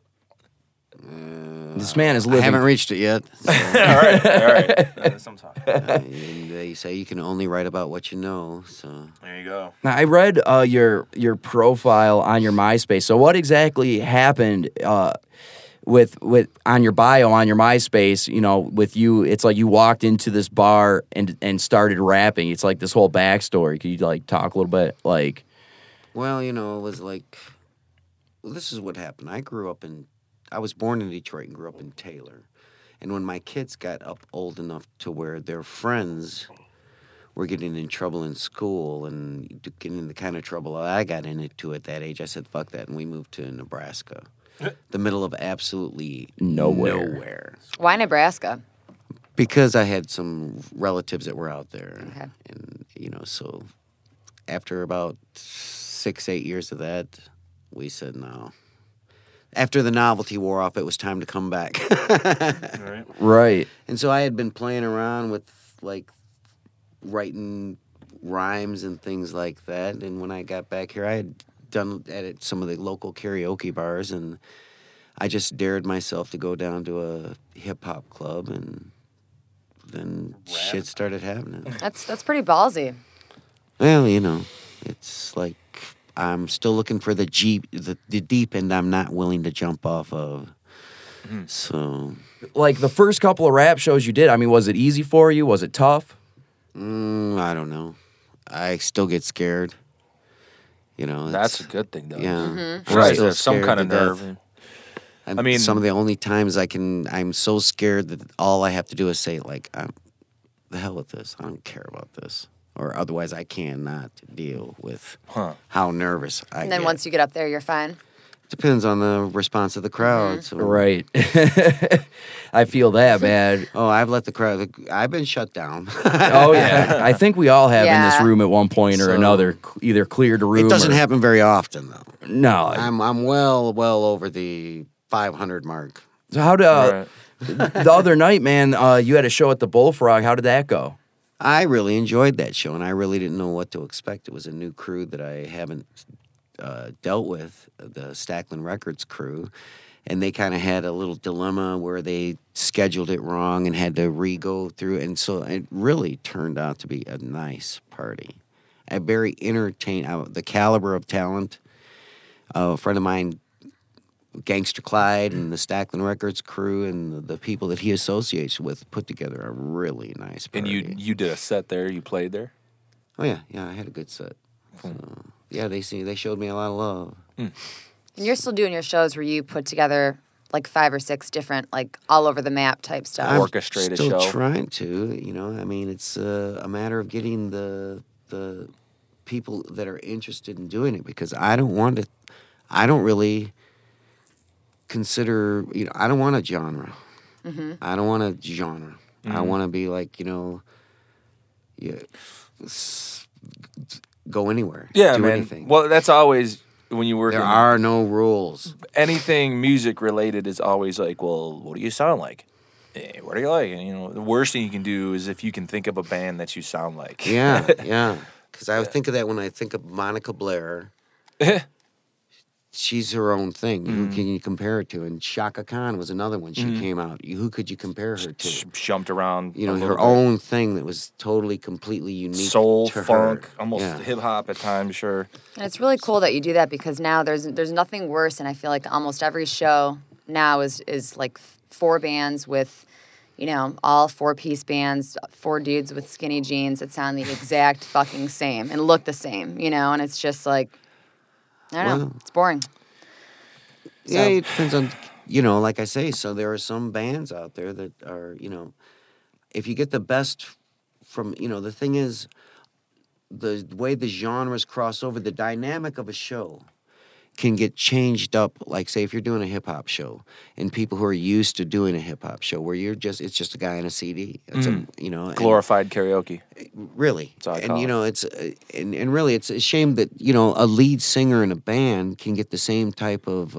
This man is living. I haven't reached it yet. So. all right. Sometime. They say you can only write about what you know. So there you go. Now, I read your profile on your MySpace. So what exactly happened with on your bio on your MySpace? You know, with you, it's like you walked into this bar and started rapping. It's like this whole backstory. Could you like talk a little bit? Like, well, you know, it was like, well, this is what happened. I was born in Detroit and grew up in Taylor. And when my kids got up old enough to where their friends were getting in trouble in school and getting in the kind of trouble I got into at that age, I said, fuck that, and we moved to Nebraska. The middle of absolutely nowhere. Why Nebraska? Because I had some relatives that were out there. Okay. And, you know, so after about 6-8 years of that, we said no. After the novelty wore off, it was time to come back. Right. And so I had been playing around with, like, writing rhymes and things like that. And when I got back here, I had done at some of the local karaoke bars, and I just dared myself to go down to a hip-hop club, and then shit started happening. That's pretty ballsy. Well, you know, it's like I'm still looking for the deep end I'm not willing to jump off of. Mm-hmm. So, like the first couple of rap shows you did, I mean, was it easy for you? Was it tough? I don't know. I still get scared. You know, that's a good thing, though. Yeah, mm-hmm. Right. There's some kind of nerve. I mean, some of the only times I'm so scared that all I have to do is say, like, the hell with this. I don't care about this. Or otherwise, I cannot deal with how nervous I get. And then once you get up there, you're fine? Depends on the response of the crowd. Mm-hmm. So. Right. I feel that bad. Oh, I've been shut down. Oh, yeah. I think we all have in this room at one point or another, either cleared a room. It doesn't happen very often, though. No. I'm well over the 500 mark. So how the other night, man, you had a show at the Bullfrog. How did that go? I really enjoyed that show, and I really didn't know what to expect. It was a new crew that I haven't dealt with, the Stackland Records crew, and they kind of had a little dilemma where they scheduled it wrong and had to re-go through it, and so it really turned out to be a nice party. A very entertaining, the caliber of talent. A friend of mine Gangster Clyde and the Stackland Records crew and the people that he associates with put together a really nice party. And you did a set there. You played there. Oh yeah, I had a good set. So, yeah, they showed me a lot of love. And you're still doing your shows where you put together like 5 or 6 different, like all over the map type stuff. Orchestrated still show. Trying to, I mean, it's a matter of getting the people that are interested in doing it, because I don't really consider, I don't want a genre. Mm-hmm. I don't want a genre. I want to be like, go anywhere. Yeah, do man. anything. Well, that's always when you work. There are no rules. Anything music related is always like, well, what do you sound like? What do you like? And the worst thing you can do is if you can think of a band that you sound like. Yeah. Because I think of that when I think of Monica Blair. She's her own thing. Who can you compare her to? And Shaka Khan was another one. She came out. Who could you compare her to? Jumped around. Her own thing that was totally, completely unique. Soul, to funk, her. almost hip hop at times, sure. And it's really cool that you do that, because now there's nothing worse, and I feel like almost every show now is like 4 bands with, all 4-piece bands, 4 dudes with skinny jeans that sound the exact fucking same and look the same, and it's just like, I don't know, it's boring. Yeah, it depends on, like I say, so there are some bands out there that are, if you get the best from, the thing is, the way the genres cross over, the dynamic of a show can get changed up. Like, say, if you're doing a hip-hop show, and people who are used to doing a hip-hop show where it's just a guy in a CD. It's glorified karaoke. Really. That's all I and, call it. it's, and really, it's a shame that, a lead singer in a band can get the same type of,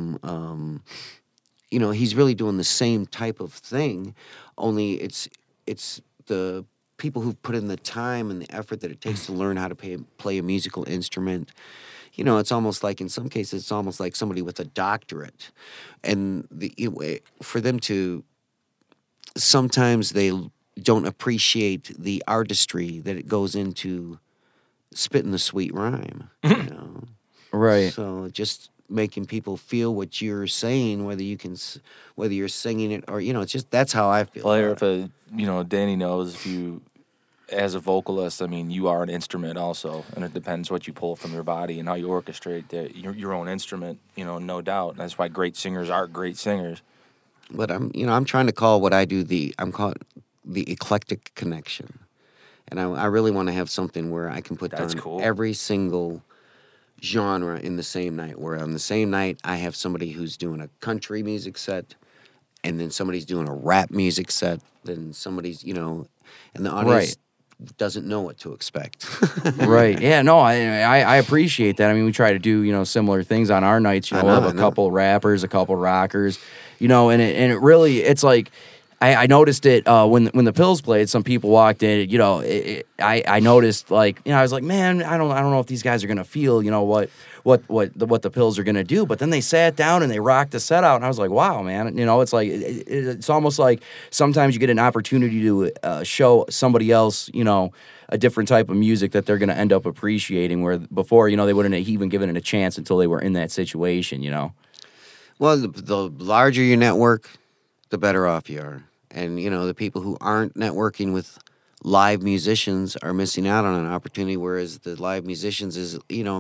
he's really doing the same type of thing, only it's the people who've put in the time and the effort that it takes to learn how to play a musical instrument. It's almost like, in some cases, it's almost like somebody with a doctorate. And for them to, sometimes they don't appreciate the artistry that it goes into spitting the sweet rhyme. Right. So just making people feel what you're saying, whether you're singing it or, it's just, that's how I feel. Well, if Danny knows, if you, as a vocalist, I mean, you are an instrument also, and it depends what you pull from your body and how you orchestrate your own instrument, no doubt. And that's why great singers are great singers. But I'm trying to call what I do I'm calling the eclectic connection. And I really want to have something where I can put down every single genre in the same night, where on the same night I have somebody who's doing a country music set, and then somebody's doing a rap music set, then somebody's, and the audience doesn't know what to expect. Right. Yeah, no, I appreciate that. I mean, we try to do, similar things on our nights. We'll have a couple rappers, a couple rockers, and it really, it's like, I noticed it when the Pills played. Some people walked in. I noticed, like, I was like, man, I don't know if these guys are gonna feel, what the Pills are gonna do. But then they sat down and they rocked the set out, and I was like, wow, man. It's like it's almost like sometimes you get an opportunity to show somebody else, a different type of music that they're gonna end up appreciating. Where before, they wouldn't have even given it a chance until they were in that situation. Well, the larger your network, the better off you are. And, the people who aren't networking with live musicians are missing out on an opportunity, whereas the live musicians is,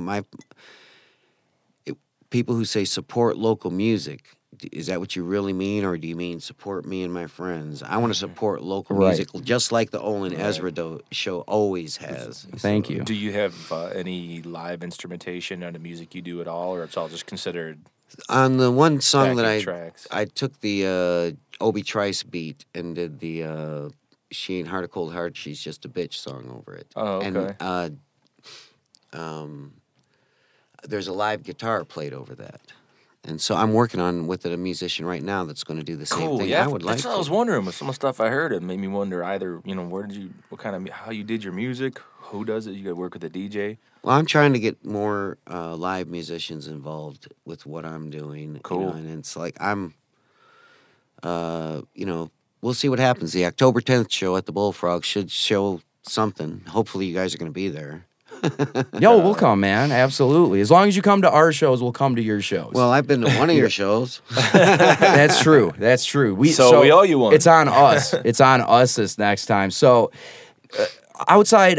people who say support local music, is that what you really mean, or do you mean support me and my friends? I want to support local music, just like the Olin Ezra show always has. Thank you. Do you have any live instrumentation on the music you do at all, or it's all just considered? On the one song that tracks? I took the Obi Trice beat and did the She Ain't Heart of Cold Heart, She's Just a Bitch song over it. Oh, okay. And there's a live guitar played over that. And so I'm working on with a musician right now that's going to do the same thing. Yeah, I would like that's what I was wondering. With some of the stuff I heard, it made me wonder either, how you did your music, who does it? You got to work with a DJ. Well, I'm trying to get more live musicians involved with what I'm doing. Cool. And it's like we'll see what happens. The October 10th show at the Bullfrog should show something. Hopefully you guys are going to be there. Yo, we'll come, man. Absolutely. As long as you come to our shows, we'll come to your shows. Well, I've been to one of your shows. That's true. That's true. So we owe you one. It's on us. It's on us this next time. So, outside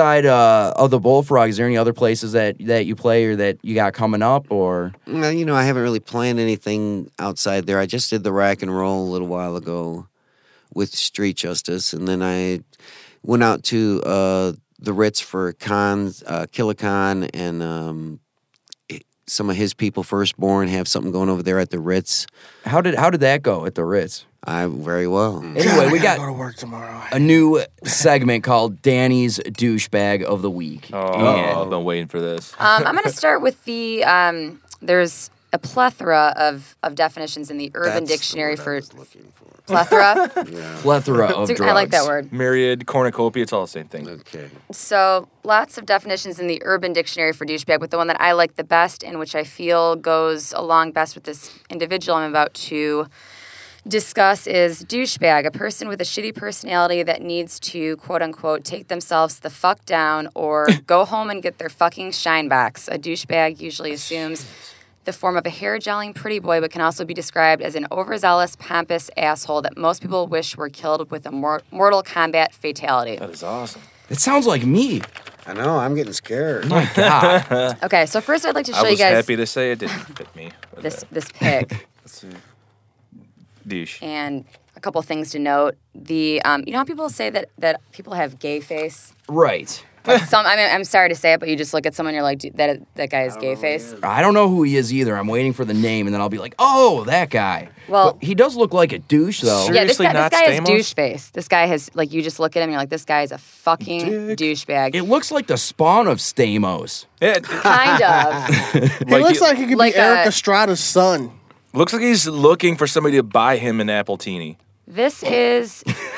of the Bullfrog, is there any other places that you play or that you got coming up? Or Well, I haven't really planned anything outside there. I just did the Rack and Roll a little while ago with Street Justice, and then I went out to the Ritz for Killa Khan, and some of his people, Firstborn, have something going over there at the Ritz. How did that go at the Ritz? Very well. Anyway, we got go to work tomorrow. a new segment called Danny's Douchebag of the Week. I've been waiting for this. I'm going to start with the, there's a plethora of definitions in the Urban Dictionary for plethora. Plethora of drugs. I like that word. Myriad, cornucopia, it's all the same thing. Okay. So lots of definitions in the Urban Dictionary for douchebag, but the one that I like the best and which I feel goes along best with this individual I'm about to discuss is douchebag, a person with a shitty personality that needs to, quote unquote, take themselves the fuck down or go home and get their fucking shine box. A douchebag usually assumes the form of a hair-gelling pretty boy, but can also be described as an overzealous, pompous asshole that most people wish were killed with a Mortal Kombat fatality. That is awesome. It sounds like me. I know, I'm getting scared. My God. Okay, so first I'd like to show I you was guys happy to say it didn't fit me. this pic. Let's see. Douche. And a couple things to note. The you know how people say that people have gay face? Right. Like I'm sorry to say it, but you just look at someone and you're like, dude, that guy is gay face. I don't know who he is either. I'm waiting for the name, and then I'll be like, oh, that guy. Well, but he does look like a douche, though. Yeah, this guy has douche face. This guy has, like, you just look at him and you're like, this guy is a fucking douchebag. It looks like the spawn of Stamos. Yeah, kind of. He looks like he could like be Eric Estrada's son. Looks like he's looking for somebody to buy him an Appletini. This is...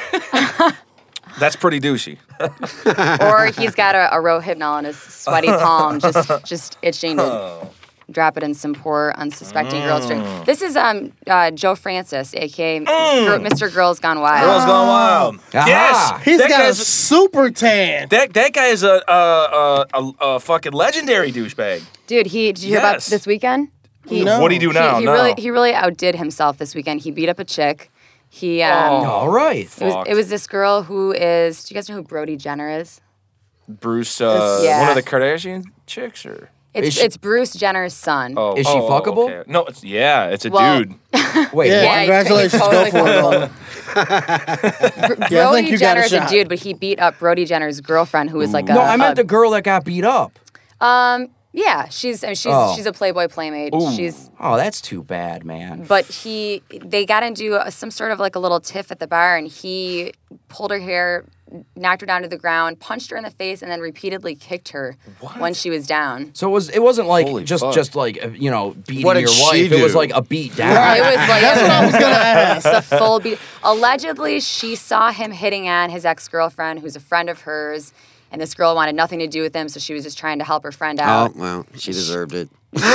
That's pretty douchey. Or he's got a Rohypnol in his sweaty palm, just itching to drop it in some poor, unsuspecting girl's drink. This is Joe Francis, a.k.a. Mr. Girls Gone Wild. Girls Gone Wild. Yes! He's got a super tan. That guy is a fucking legendary douchebag. Dude, did you hear about this weekend? What do you do now? He really outdid himself this weekend. He beat up a chick. All right. It was this girl who is. Do you guys know who Brody Jenner is? Bruce, one of the Kardashian chicks, or it's Bruce Jenner's son. Is she fuckable? Okay. No, it's a dude. Wait, yeah, congratulations, totally go for it. Brody Jenner is a dude, but he beat up Brody Jenner's girlfriend, who was like No, I meant the girl that got beat up. Yeah, she's a Playboy playmate. Ooh. Oh, that's too bad, man. But they got into some sort of like a little tiff at the bar, and he pulled her hair, knocked her down to the ground, punched her in the face, and then repeatedly kicked her when she was down. So it wasn't like just like beating your wife. It was like a beat down. Right. It was like That's what I was gonna ask. A full beat. Allegedly, she saw him hitting on his ex-girlfriend, who's a friend of hers. And this girl wanted nothing to do with him, so she was just trying to help her friend out. Oh, well, she deserved it.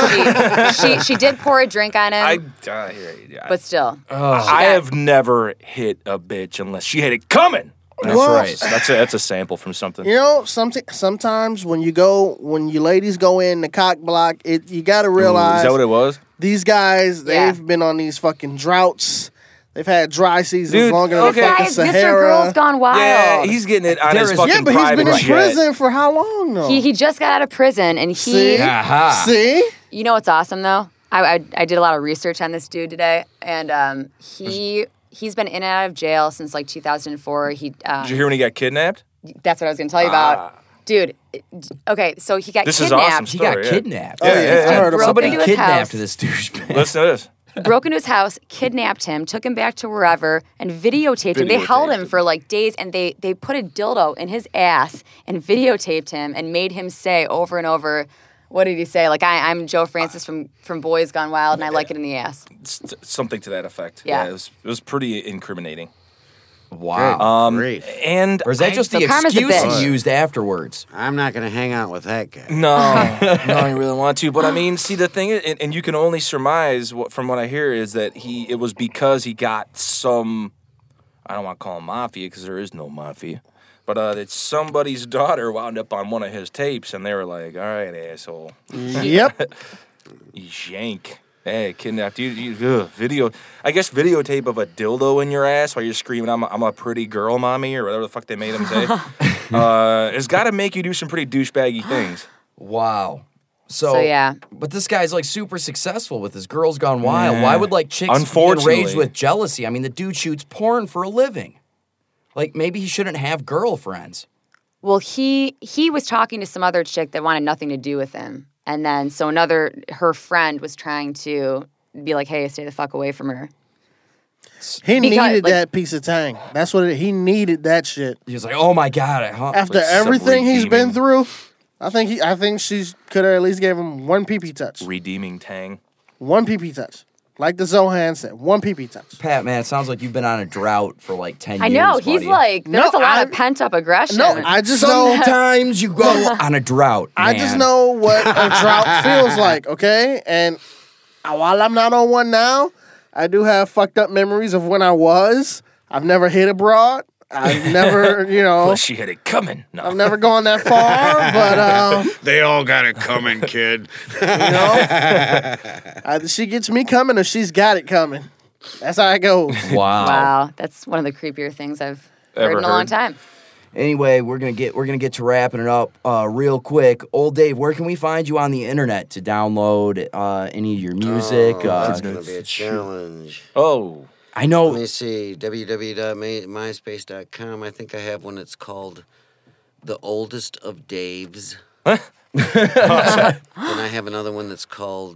She did pour a drink on him. But still. I have never hit a bitch unless she had it coming. That's right. That's a sample from something. You know, sometimes when you ladies go in the cock block, you got to realize. Is that what it was? These guys, they've been on these fucking droughts. They've had dry seasons longer than fucking Sahara. Mr. Girls Gone Wild. Yeah, he's getting it on his fucking private jet. Yeah, but he's been in prison for how long, though? He just got out of prison, and See? You know what's awesome, though? I did a lot of research on this dude today, and he's been in and out of jail since, like, 2004. Did you hear when he got kidnapped? That's what I was going to tell you about. Dude, okay, so he got kidnapped. This is awesome story, He got kidnapped. Yeah, I heard about Somebody that. kidnapped this douchebag. Listen to this. Broke into his house, kidnapped him, took him back to wherever, and videotaped him. They held him for like days, and they put a dildo in his ass and videotaped him and made him say over and over, what did he say? Like, I'm Joe Francis from Boys Gone Wild, and I like it in the ass. Something to that effect. Yeah. It was pretty incriminating. Wow. Great. And or is that just the excuse he used afterwards? I'm not going to hang out with that guy. No, I really want to. But I mean, see, the thing is, and you can only surmise from what I hear is that it was because he got some, I don't want to call him mafia because there is no mafia, but but it's somebody's daughter wound up on one of his tapes, and they were like, "All right, asshole." Yep. Yank. Hey, kidnapped you. Video. I guess videotape of a dildo in your ass while you're screaming, "I'm a pretty girl, mommy," or whatever the fuck they made him say. It's got to make you do some pretty douchebaggy things. Wow. So yeah. But this guy's like super successful with his Girls Gone Wild. Yeah. Why would like chicks be Unfortunately. enraged with jealousy? I mean, the dude shoots porn for a living. Like maybe he shouldn't have girlfriends. Well, he was talking to some other chick that wanted nothing to do with him. And then so her friend was trying to be like, hey, stay the fuck away from her. He needed that piece of tang. That's what he needed. That shit. He was like, "Oh my god!" After everything he's been through, I think she could have at least gave him one pee-pee touch. Redeeming tang. One pee-pee touch, like the Zohan said. One pee-pee touch. Pat, man, it sounds like you've been on a drought for like 10 years. I know he's buddy. like there's a lot of pent up aggression. No, I just know sometimes you go on a drought. I just know what a drought feels like. Okay, and while I'm not on one now, I do have fucked up memories of when I was. I've never hit abroad. I've never, Plus, she had it coming. No. I've never gone that far, but they all got it coming, kid. Either she gets me coming or she's got it coming. That's how it goes. Wow, that's one of the creepier things I've heard in a long time. Anyway, we're gonna get to wrapping it up real quick. Old Dave, where can we find you on the internet to download any of your music? That's gonna be a challenge. Oh. I know. Let me see. www.myspace.com. I think I have one that's called The Oldest of Daves. Then I have another one that's called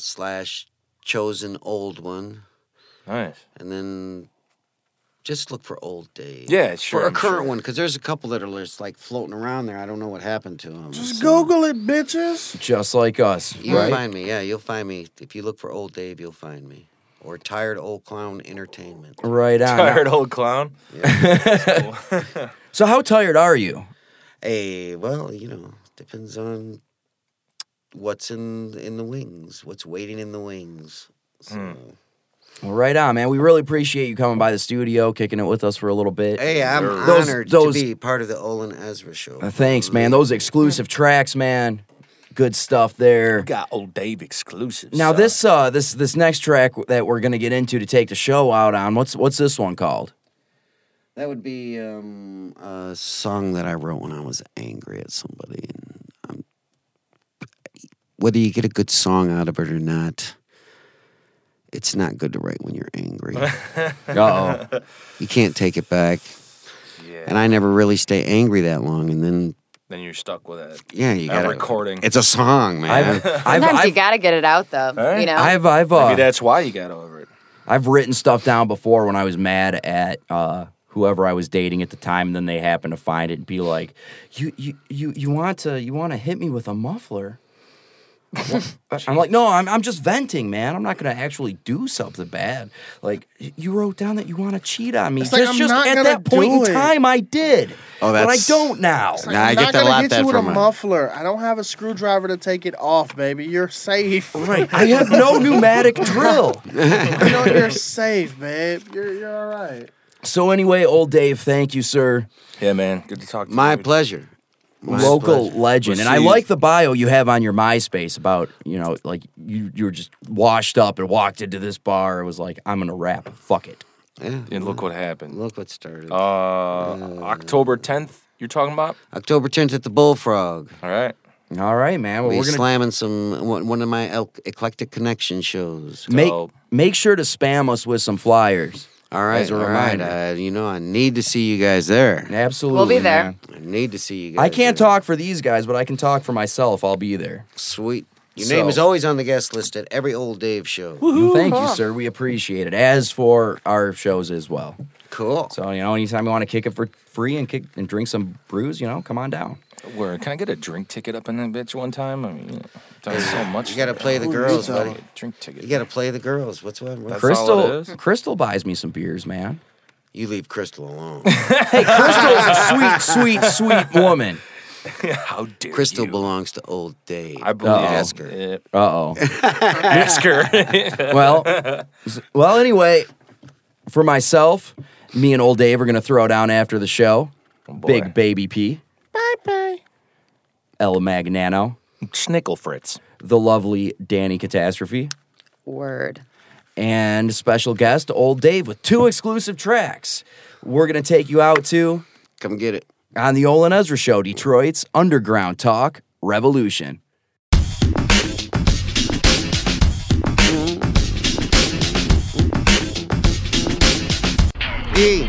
/Chosen Old One. Nice. And then just look for Old Dave. Yeah, sure. For a I'm current sure. one, because there's a couple that are just like floating around there. I don't know what happened to them. Just Google it, bitches. Just like us, You'll right? find me. Yeah, you'll find me. If you look for Old Dave, you'll find me. Or Tired Old Clown Entertainment. Right on. Tired old clown. Yeah. So how tired are you? Hey, well, depends on what's in the wings, what's waiting in the wings. So. Well, right on, man. We really appreciate you coming by the studio, kicking it with us for a little bit. Hey, I'm honored to be part of the Olin Ezra show. Thanks, man. Those exclusive tracks, man. Good stuff there. Got Old Dave exclusives. Now this next track that we're gonna get into to take the show out on. What's this one called? That would be a song that I wrote when I was angry at somebody. And whether you get a good song out of it or not, it's not good to write when you're angry. Uh-oh. You can't take it back. Yeah. And I never really stay angry that long, and then you're stuck with it. Yeah, you got recording. It's a song, man. Sometimes you gotta get it out though. You know. I've maybe that's why you got over it. I've written stuff down before when I was mad at whoever I was dating at the time, and then they happen to find it and be like, "You want to hit me with a muffler?" I'm like, no, I'm just venting, man. I'm not gonna actually do something bad. Like, you wrote down that you want to cheat on me. It's like, I'm just not at gonna that point do in it. time, I did. Oh, but I that's- don't now. It's like, Nah, I I'm get not that a gonna lot hit that you with a from muffler. I don't have a screwdriver to take it off, baby. You're safe. Right. I have no pneumatic drill. You're safe, babe. You're all right. So anyway, Old Dave, thank you, sir. Yeah, man. Good to talk to you. My pleasure. My Local pleasure. legend. And I Receive. like the bio you have on your MySpace about, like you were just washed up and walked into this bar. It was like, I'm going to rap. Fuck it. Yeah. And look what happened. Look what started. October 10th, you're talking about? October 10th at the Bullfrog. All right. All right, man. Well, We're we're going to slamming one of my Eclectic Connection shows. make sure to spam us with some flyers. All right, As a all right. reminder. I need to see you guys there. Absolutely. We'll be there. man. I need to see you guys. I can't there. talk for these guys, but I can talk for myself. I'll be there. Sweet. Your So- name is always on the guest list at every Old Dave show. Well, thank you, sir. We appreciate it. As for our shows as well. Cool. So, anytime you want to kick it for free and drink some brews, come on down. Where can I get a drink ticket up in that bitch one time? I mean, done so much. You got to play the Who girls, needs a buddy. Drink ticket. You got to play the girls. What's what? That's all it is? Crystal buys me some beers, man. You leave Crystal alone. Hey, Crystal's a sweet, sweet, sweet woman. How dare Crystal you? belongs to Old Dave. I believe. Ask her. Yeah. Uh-oh. Ask her. Well, anyway, for myself, me and Old Dave are going to throw down after the show. Big Baby P, Bye-bye. El Magnano, Schnickel Fritz, the lovely Danny Catastrophe, Word. and special guest Old Dave with 2 exclusive tracks. We're going to take you out to Come get it. on the Olin Ezra Show, Detroit's Underground Talk Revolution. Hey.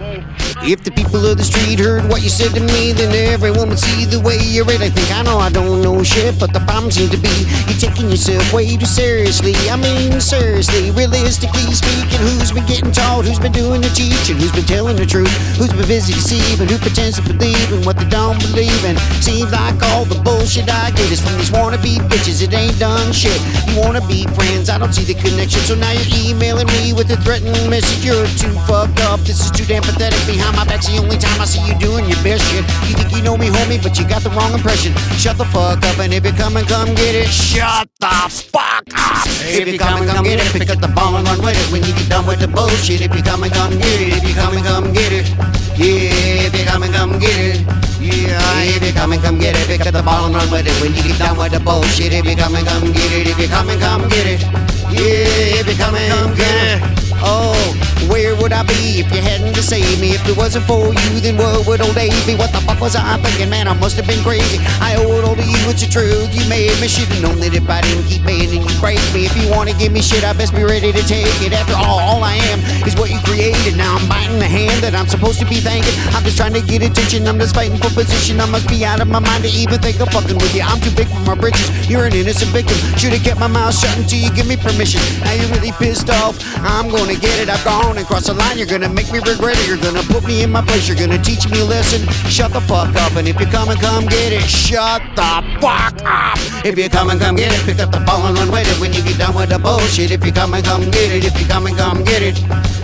If the people of the street heard what you said to me, then everyone would see the way you're at. I think I know I don't know shit, but the problem seems to be you're taking yourself way too seriously. I mean, seriously, realistically speaking, who's been getting taught, who's been doing the teaching, who's been telling the truth, who's been busy deceiving, who pretends to believe in what they don't believe in? Seems like all the bullshit I get is from these wannabe bitches. It ain't done shit. You wanna be friends, I don't see the connection. So now you're emailing me with a threatening message. You're too fucked up, this is too damn pathetic. Behind my back's the only time I see you doing your best shit. You think you know me, homie, but you got the wrong impression. Shut the fuck up, and if you're coming, come get it. Shut the fuck up. If you're coming, come get it. Pick up the ball and run with it when you get done with the bullshit. If you're coming, come get it. If you're coming, come get it. Yeah, if you're coming, come get it. Yeah, if you're coming, come get it. Pick up the ball and run with it when you get done with the bullshit. If you're coming, come get it. If you're coming, come get it. Yeah, if you're coming, come get it. Oh, where would I be if you hadn't to save me? If it wasn't for you, then what would old Dave be? What the fuck was I thinking? Man, I must have been crazy. I owe it all to you, it's the truth. You made me, should've known that if I didn't keep paying, then you break me. If you wanna give me shit, I best be ready to take it. After all I am is what you created. Now I'm biting the hand that I'm supposed to be thanking. I'm just trying to get attention, I'm just fighting for position. I must be out of my mind to even think of fucking with you. I'm too big for my britches, you're an innocent victim. Should've kept my mouth shut until you give me permission. Now you're really pissed off, I'm gonna get it. I've gone and crossed the line, you're gonna make me regret it. You're gonna put me in my place, you're gonna teach me a lesson. Shut the fuck up, and if you're coming, come get it. Shut the fuck up. If you're coming, come get it. Pick up the ball and run with it when you get done with the bullshit. If you're coming, come get it. If you're coming, come get it.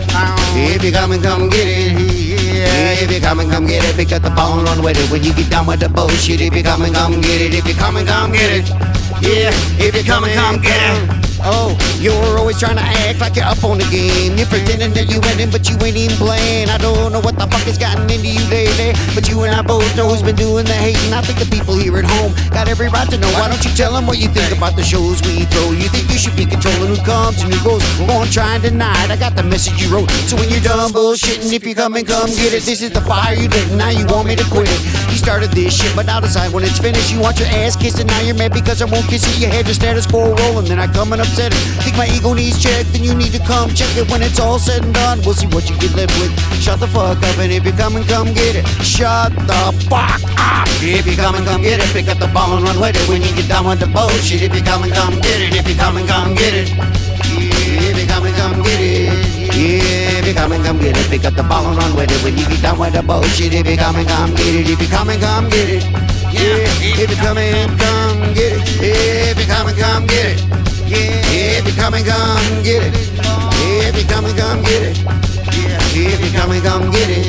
If you're coming, come get it. Yeah, if you're coming, come get it. Pick up the ball and run with it when you get done with the bullshit. If you're coming, come get it. If you're coming, come get it. Yeah, if you're coming, come get it. Oh, you're always trying to act like you're up on the game. You're pretending that you winning, but you ain't even playing. I don't know what the fuck has gotten into you lately, but you and I both know who's been doing the hating. I think the people here at home got every right to know. Why don't you tell them what you think about the shows we throw? You think you should be controlling who comes and who goes. Won't try and deny it. I got the message you wrote. So when you're done bullshitting, if you come and come get it. This is the fire you lit, now you want me to quit it. You started this shit, but I'll decide when it's finished. You want your ass kissed, and now you're mad because I won't kiss it. You had your status quo rolling, then I come and upset it. Think my ego needs checked, then you need to come check it. When it's all said and done, we'll see what you get left with. Shut the fuck up, and if you're coming, come get it. Shut the fuck up. If you're coming, come get it. Pick up the ball and run with it when you get done with the bullshit. If you're coming, come get it. If you're coming, come get it. Yeah, if you're coming, come get it. Yeah, if you're coming, come get it. Pick up the ball and run with it when you get done with the bullshit. If you're coming, come get it. If you're coming, come get it. Yeah, if you're coming, come get it. If you're coming, come get it. Yeah, if you're coming, come get it. If you're coming, come get it. If you're coming, come get it.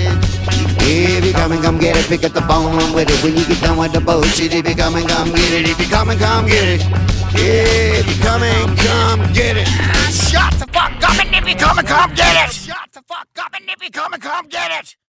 If you're coming, come get it. Pick up the phone, run with it when you get done with the bullshit. If you're coming, come get it. If you're coming, come get it. If you're coming, come get it. Shut the fuck up, and if you're coming, come get it. Shut the fuck up, and if you're coming, come get it.